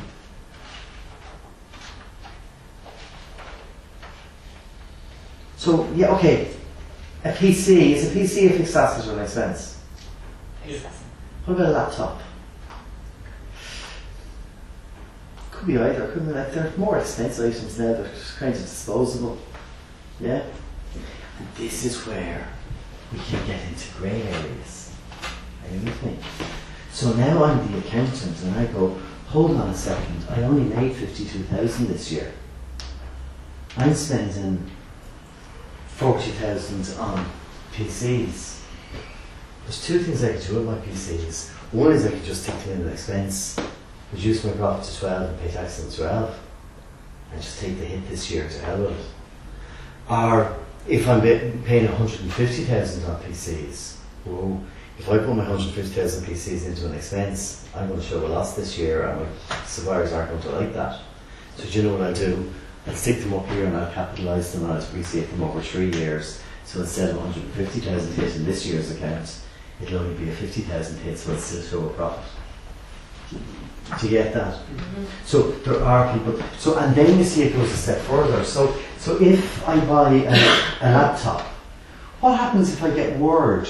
So, yeah, okay. A PC. Is a PC a fixed asset or an expense? Yeah. What about a laptop? could be either, couldn't it? Like, they're more expensive items now, they're kind of disposable. Yeah? And this is where we can get into grey areas. Are you with me? So now I'm the accountant and I go, hold on a second, I only made 52,000 this year. I'm spending 40,000 on PCs. There's two things I could do with my PCs. One is I could just take them in an expense, reduce my profit to 12 and pay tax on 12, and just take the hit this year to hell with it. Or if I'm paying 150,000 on PCs, whoa, if I put my 150,000 PCs into an expense, I'm going to show a loss this year, and my suppliers aren't going to like that. So do you know what I'll do? I'll stick them up here and I'll capitalise them and I'll depreciate them over 3 years. So instead of 150,000 hit in this year's account, it'll only be a 50,000 hit, so it'll still show a profit. Do you get that? Mm-hmm. So there are people. So and then you see it goes a step further. So if I buy a laptop, what happens if I get Word?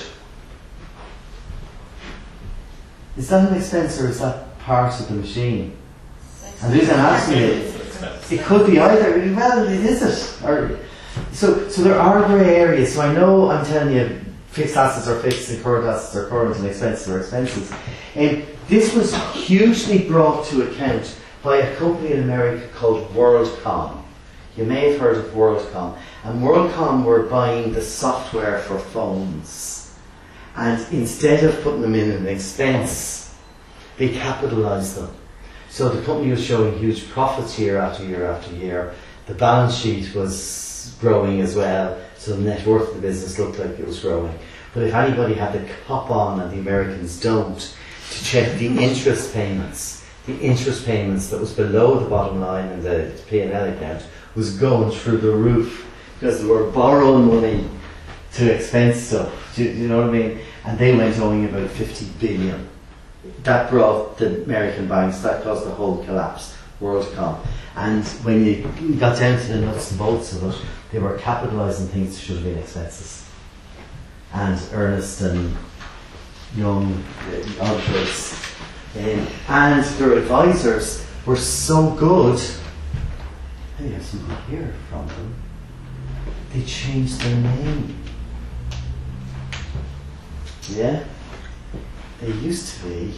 Is that an expense or is that part of the machine? And the reason I'm asking it could be either. Well, is it? Or, so there are grey areas. So I know I'm telling you fixed assets are fixed and current assets are current and expenses are expenses. And this was hugely brought to account by a company in America called WorldCom. You may have heard of WorldCom. And WorldCom were buying the software for phones. And instead of putting them in an expense, they capitalised them. So the company was showing huge profits year after year after year. The balance sheet was growing as well, so the net worth of the business looked like it was growing. But if anybody had the cop on, and the Americans don't, to check the interest payments that was below the bottom line in the P&L account was going through the roof because they were borrowing money to expense stuff. Do you know what I mean? And they went owing about 50 billion. That brought the American banks, that caused the whole collapse, WorldCom. And when you got down to the nuts and bolts of it, they were capitalising things that should have been expenses. And Ernest and Young auditors and their advisors were so good. I have something here from them. They changed their name. Yeah? They used to be,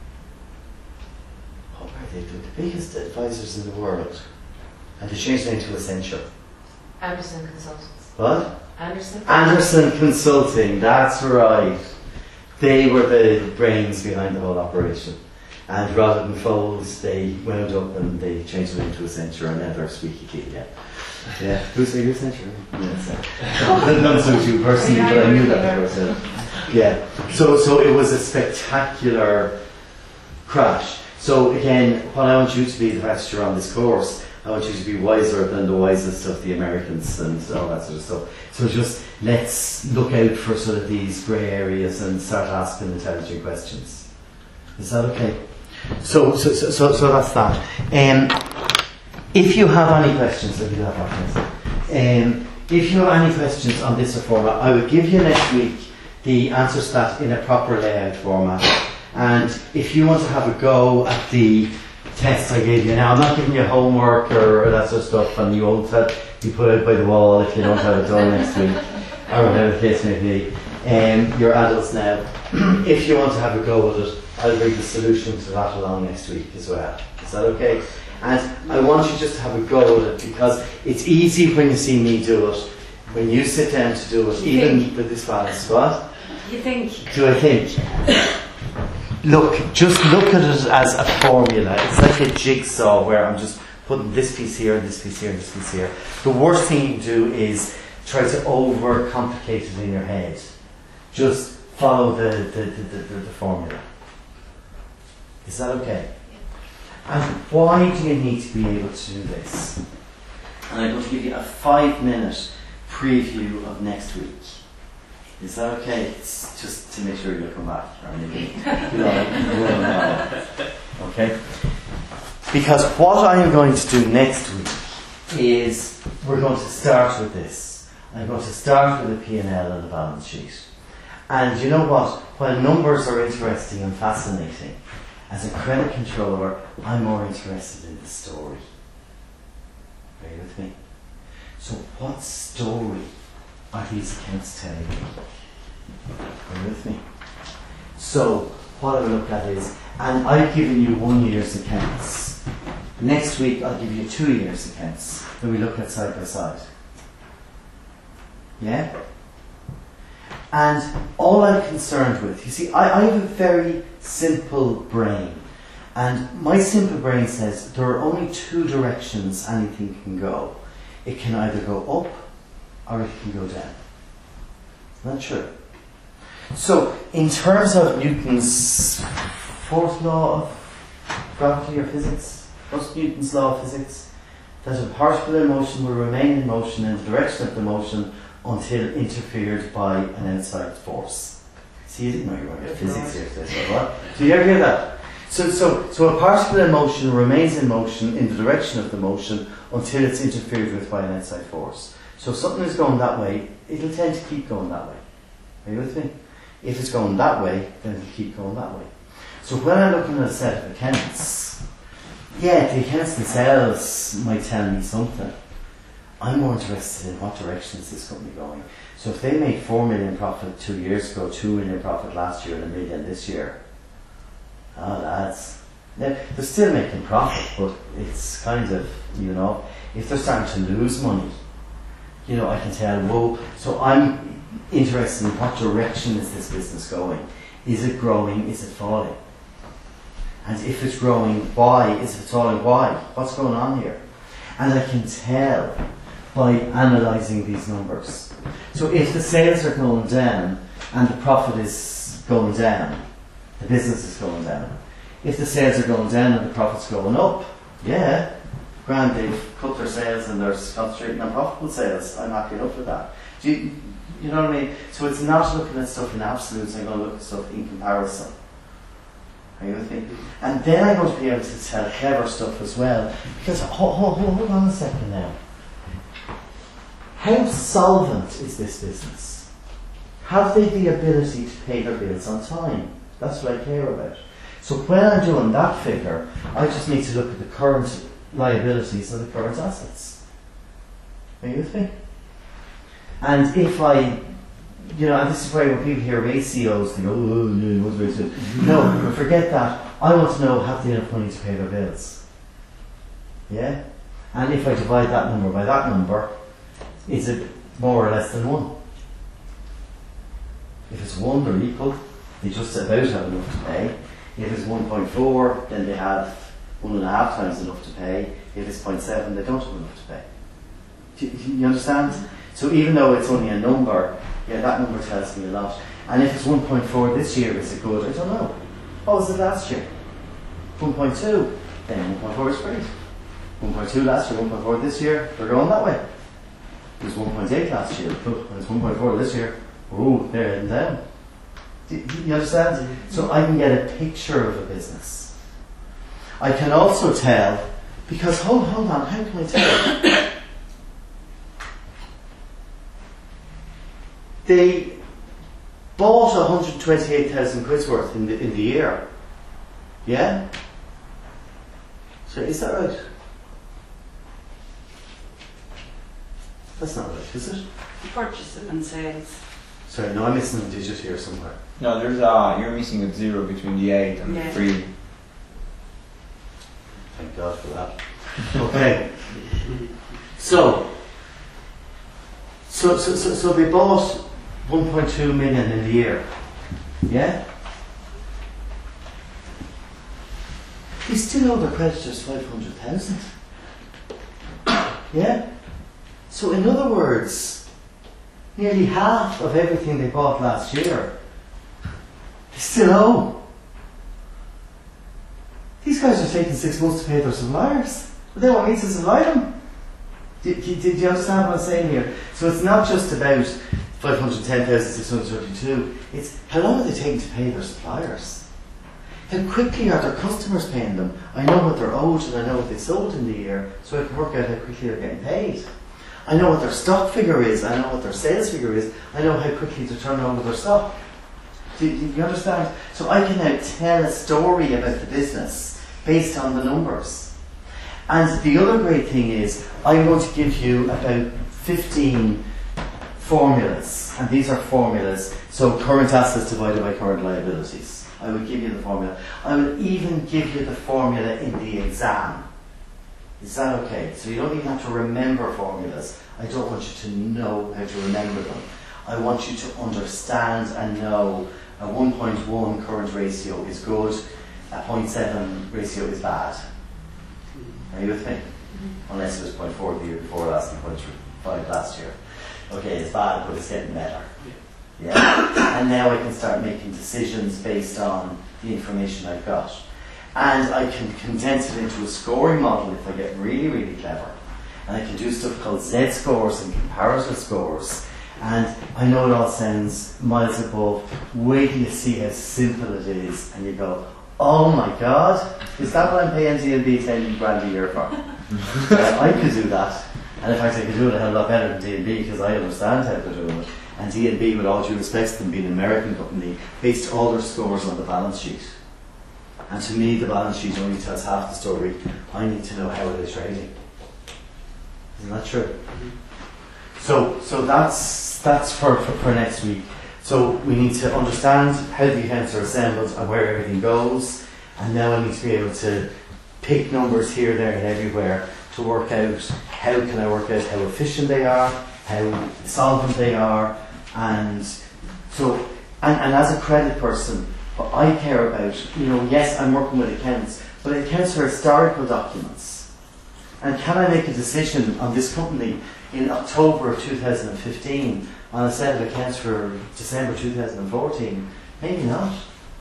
what were they? The biggest advisors in the world. And they changed their name to Accenture. Anderson Consultants. What? Anderson Consulting, that's right. They were the brains behind the whole operation. And rather than Folds, they wound up and they changed it into Accenture, and now they're squeaky clean again. Yeah. Who's Accenture? Yeah, not so you personally, but I knew that person. Yeah. So it was a spectacular crash. So again, what I want you to be, the fact that you're on this course, I want you to be wiser than the wisest of the Americans and all that sort of stuff. So just let's look out for sort of these grey areas and start asking intelligent questions. Is that okay? So that's that. If you have any questions, let me do that afterwards. If you have any questions on this format, I will give you next week the answer stat in a proper layout format. And if you want to have a go at the tests I gave you now, I'm not giving you homework or that sort of stuff, and you won't be put out by the wall if you don't have it done next week, or whatever the case may be. You're adults now. If you want to have a go with it, I'll bring the solution to that along next week as well. Is that okay? And I want you just to have a go with it, because it's easy when you see me do it. When you sit down to do it, even with this balance, what? You think? Do I think? Just look at it as a formula. It's like a jigsaw where I'm just putting this piece here and this piece here and this piece here. The worst thing you can do is try to overcomplicate it in your head. Just follow the formula. Is that okay? And why do you need to be able to do this? And I'm going to give you a 5-minute preview of next week. Is that okay? It's just to make sure you'll come back. Or maybe, okay? Because what I am going to do next week is we're going to start with this. I'm going to start with the P&L and the balance sheet. And you know what? While numbers are interesting and fascinating, As a credit controller, I'm more interested in the story. Are you with me? So what story are these accounts telling me? Are you with me? So what I will look at is, and I've given you 1 year's accounts. Next week I'll give you 2 years accounts that we look at side by side. Yeah? And all I'm concerned with, you see, I have a very simple brain. And my simple brain says there are only 2 directions anything can go. It can either go up or it can go down. Not true. So, in terms of Newton's 4th law of gravity or physics, what's Newton's law of physics? That a particle in motion will remain in motion in the direction of the motion until interfered by an outside force. See, you didn't know you were going to get physics here today, right? Do you ever hear that? So a particle in motion remains in motion in the direction of the motion until it's interfered with by an outside force. So if something is going that way, it'll tend to keep going that way. Are you with me? If it's going that way, then it'll keep going that way. So when I'm looking at a set of accounts, yeah, the accounts themselves might tell me something. I'm more interested in what direction is this company going. So if they made 4 million profit 2 years ago, 2 million profit last year, and 1 million this year, oh lads, they're still making profit, but it's kind of, you know, if they're starting to lose money, you know, I can tell, whoa, so I'm interested in what direction is this business going. Is it growing? Is it falling? And if it's growing, why? If it's falling, why? What's going on here? And I can tell by analysing these numbers. So if the sales are going down and the profit is going down, the business is going down. If the sales are going down and the profit's going up, yeah, grand, they've cut their sales and they're concentrating on profitable sales. I'm happy enough with that. Do you know what I mean? So it's not looking at stuff in absolutes, I'm going to look at stuff in comparison. Are you with me? And then I'm going to be able to tell clever stuff as well. Because, hold on a second now. How solvent is this business? Have they the ability to pay their bills on time? That's what I care about. So when I'm doing that figure, I just need to look at the current liabilities and the current assets. Are you with me? And if I, you know, and this is why when people hear ratios, they go, oh, no, what's ratio? No, forget that. I want to know, have they enough money to pay their bills? Yeah? And if I divide that number by that number, is it more or less than 1? If it's 1, they're equal. They just about have enough to pay. If it's 1.4, then they have 1.5 times enough to pay. If it's 0.7, they don't have enough to pay. Do you understand? So even though it's only a number, yeah, that number tells me a lot. And if it's 1.4 this year, is it good? I don't know. What was it last year? 1.2. Then 1.4 is great. 1.2 last year, 1.4 this year, they're going that way. It was 1.8 last year, but when it's 1.4 this year, oh, they're heading down. Do you understand? So I can get a picture of a business. I can also tell, because hold on, how can I tell? They bought 128,000 quid's worth in the year. Yeah? So is that right? That's not right, is it? Purchasing and sales. Sorry, no, I'm missing a digit here somewhere. No, there's you're missing a 0 between the 8 and the 3. Thank God for that. Okay. So they bought 1.2 million in the year. Yeah? They still owe their creditors 500,000. Yeah? So in other words, nearly half of everything they bought last year, they still owe. These guys are taking 6 months to pay their suppliers, but they want me to supply them. Do you understand what I'm saying here? So it's not just about 510,632. It's how long are they taking to pay their suppliers? How quickly are their customers paying them? I know what they're owed and I know what they sold in the year, so I can work out how quickly they're getting paid. I know what their stock figure is, I know what their sales figure is, I know how quickly to turn over their stock. Do you understand? So I can now tell a story about the business based on the numbers. And the other great thing is, I'm going to give you about 15 formulas, and these are formulas, so current assets divided by current liabilities. I will give you the formula. I will even give you the formula in the exam. Is that okay? So you don't even have to remember formulas. I don't want you to know how to remember them. I want you to understand and know a 1.1 current ratio is good, a 0.7 ratio is bad. Are you with me? Unless it was 0.4 the year before last and 0.5 last year. Okay, it's bad, but it's getting better. Yeah? And now I can start making decisions based on the information I've got. And I can condense it into a scoring model if I get really, really clever. And I can do stuff called Z-scores and comparative scores. And I know it all sounds miles above. Wait till you see how simple it is. And you go, oh my God, is that what I'm paying D&B 10 grand a year for? I could do that. And in fact, I could do it a hell of a lot better than D&B because I understand how to do it. And D&B, with all due respect to them being an American company, based all their scores on the balance sheet. And to me, the balance sheet only tells half the story. I need to know how it is trading. Isn't that true? So that's for next week. So we need to understand how the accounts are assembled and where everything goes. And now I need to be able to pick numbers here, there, and everywhere to work out how can I work out how efficient they are, how solvent they are, and so and as a credit person, what I care about, yes, I'm working with accounts, but accounts are historical documents. And can I make a decision on this company in October of 2015 on a set of accounts for December 2014? Maybe not.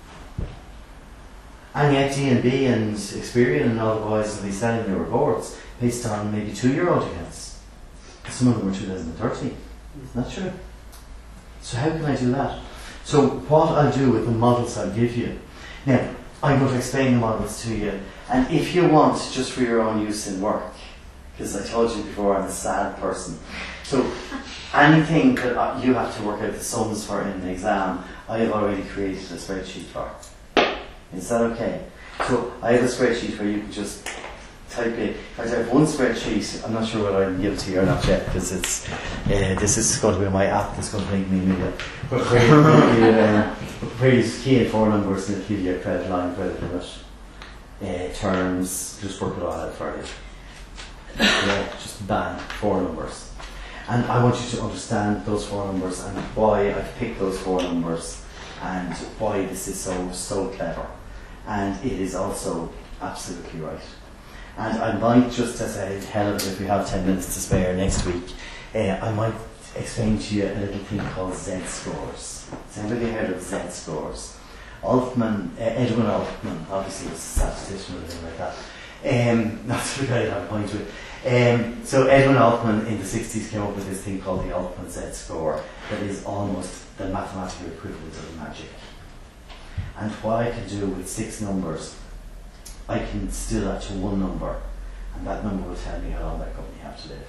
And yet D&B and Experian and all the boys will be selling their reports based on maybe 2-year-old accounts. Some of them are 2013. Isn't that true? So how can I do that? So what I'll do with the models I'll give you. Now, I'm going to explain the models to you. And if you want, just for your own use in work, because I told you before I'm a sad person. So anything that you have to work out the sums for in the exam, I have already created a spreadsheet for. Is that okay? So I have a spreadsheet where you can just type in. I have one spreadsheet. I'm not sure whether I can give it to you or not yet, because it's this is going to be my app that's going to make me a million. But where you key in 4 numbers and it'll give you a credit line, credit limit, terms, just work it all out for you. Yeah, just bang, 4 numbers. And I want you to understand those 4 numbers and why I've picked those 4 numbers and why this is so clever. And it is also absolutely right. And I might, just as a hell of it, if we have 10 minutes to spare next week, I might explain to you a little thing called Z-scores. Has anybody heard of Z-scores? Edwin Altman, obviously was a statistician or anything like that. That's the guy I have a point with. So Edwin Altman in the 60s came up with this thing called the Altman Z-score that is almost the mathematical equivalent of magic. And what I can do with 6 numbers, I can distill that to 1 number, and that number will tell me how long that company has to live.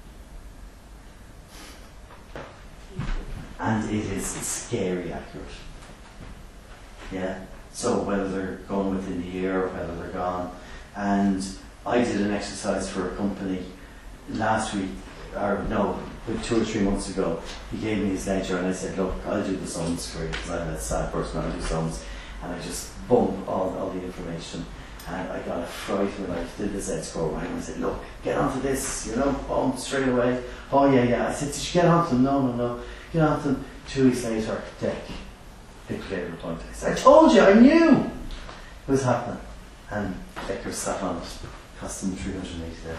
And it is scary accurate. Yeah? So whether they're gone within the year or whether they're gone. And I did an exercise for a company last week, or no, 2 or 3 months ago. He gave me his ledger and I said, look, I'll do the sums for you because I'm a sad person, I'll do sums. And I just bumped all the information. And I got a fright when I did the Z-score right. And I said, look, get onto this, boom, straight away. Oh yeah. I said, did you get onto them? No. Get onto them. 2 weeks later, deck. Liquidated point. I said, I told you, I knew it was happening. And Decker sat on it. Cost them 380,000.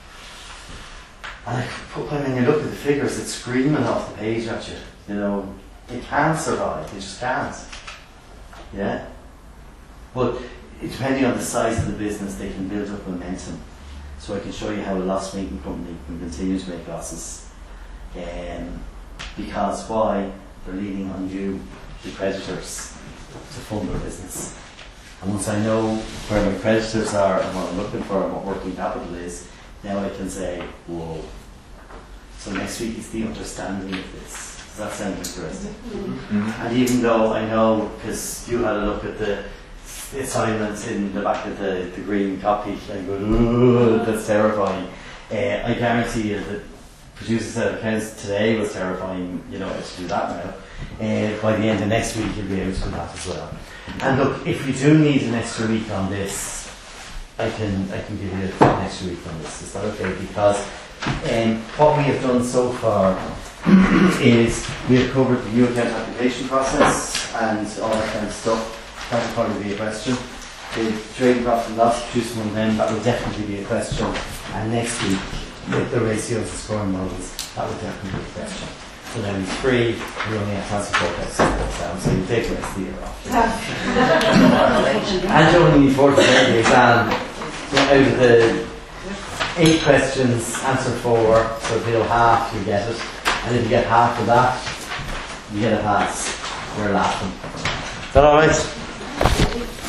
And when you look at the figures, it's screaming off the page at you. They can't survive. They just can't. Yeah? But depending on the size of the business, they can build up momentum. So I can show you how a loss-making company can continue to make losses. Because why? They're leaning on you, the creditors, to fund their business. And once I know where my creditors are and what I'm looking for and what working capital is, now I can say, whoa. So next week is the understanding of this. Does that sound interesting? Mhm. And even though I know, because you had a look at the assignments in the back of the green copy, and go, ooh, that's terrifying. I guarantee you that producing a set of accounts today was terrifying, you know, to do that now. By the end of next week, you'll be able to do that as well. And look, if you do need an extra week on this, I can give you an extra week on this. Is that okay? Because what we have done so far is we have covered the new account application process and all that kind of stuff. That will probably be a question. The trading profit and loss, producing one of them, that will definitely be a question. And next week, with the ratios and scoring models, that will definitely be a question. So then it's free, we only have to answer 4 questions, so you take the rest of the year off. And you only need 4 to take the exam. So out of the 8 questions, answer 4, so if you do half, you get it. And if you get half of that, you get a pass. We're laughing. Is that alright?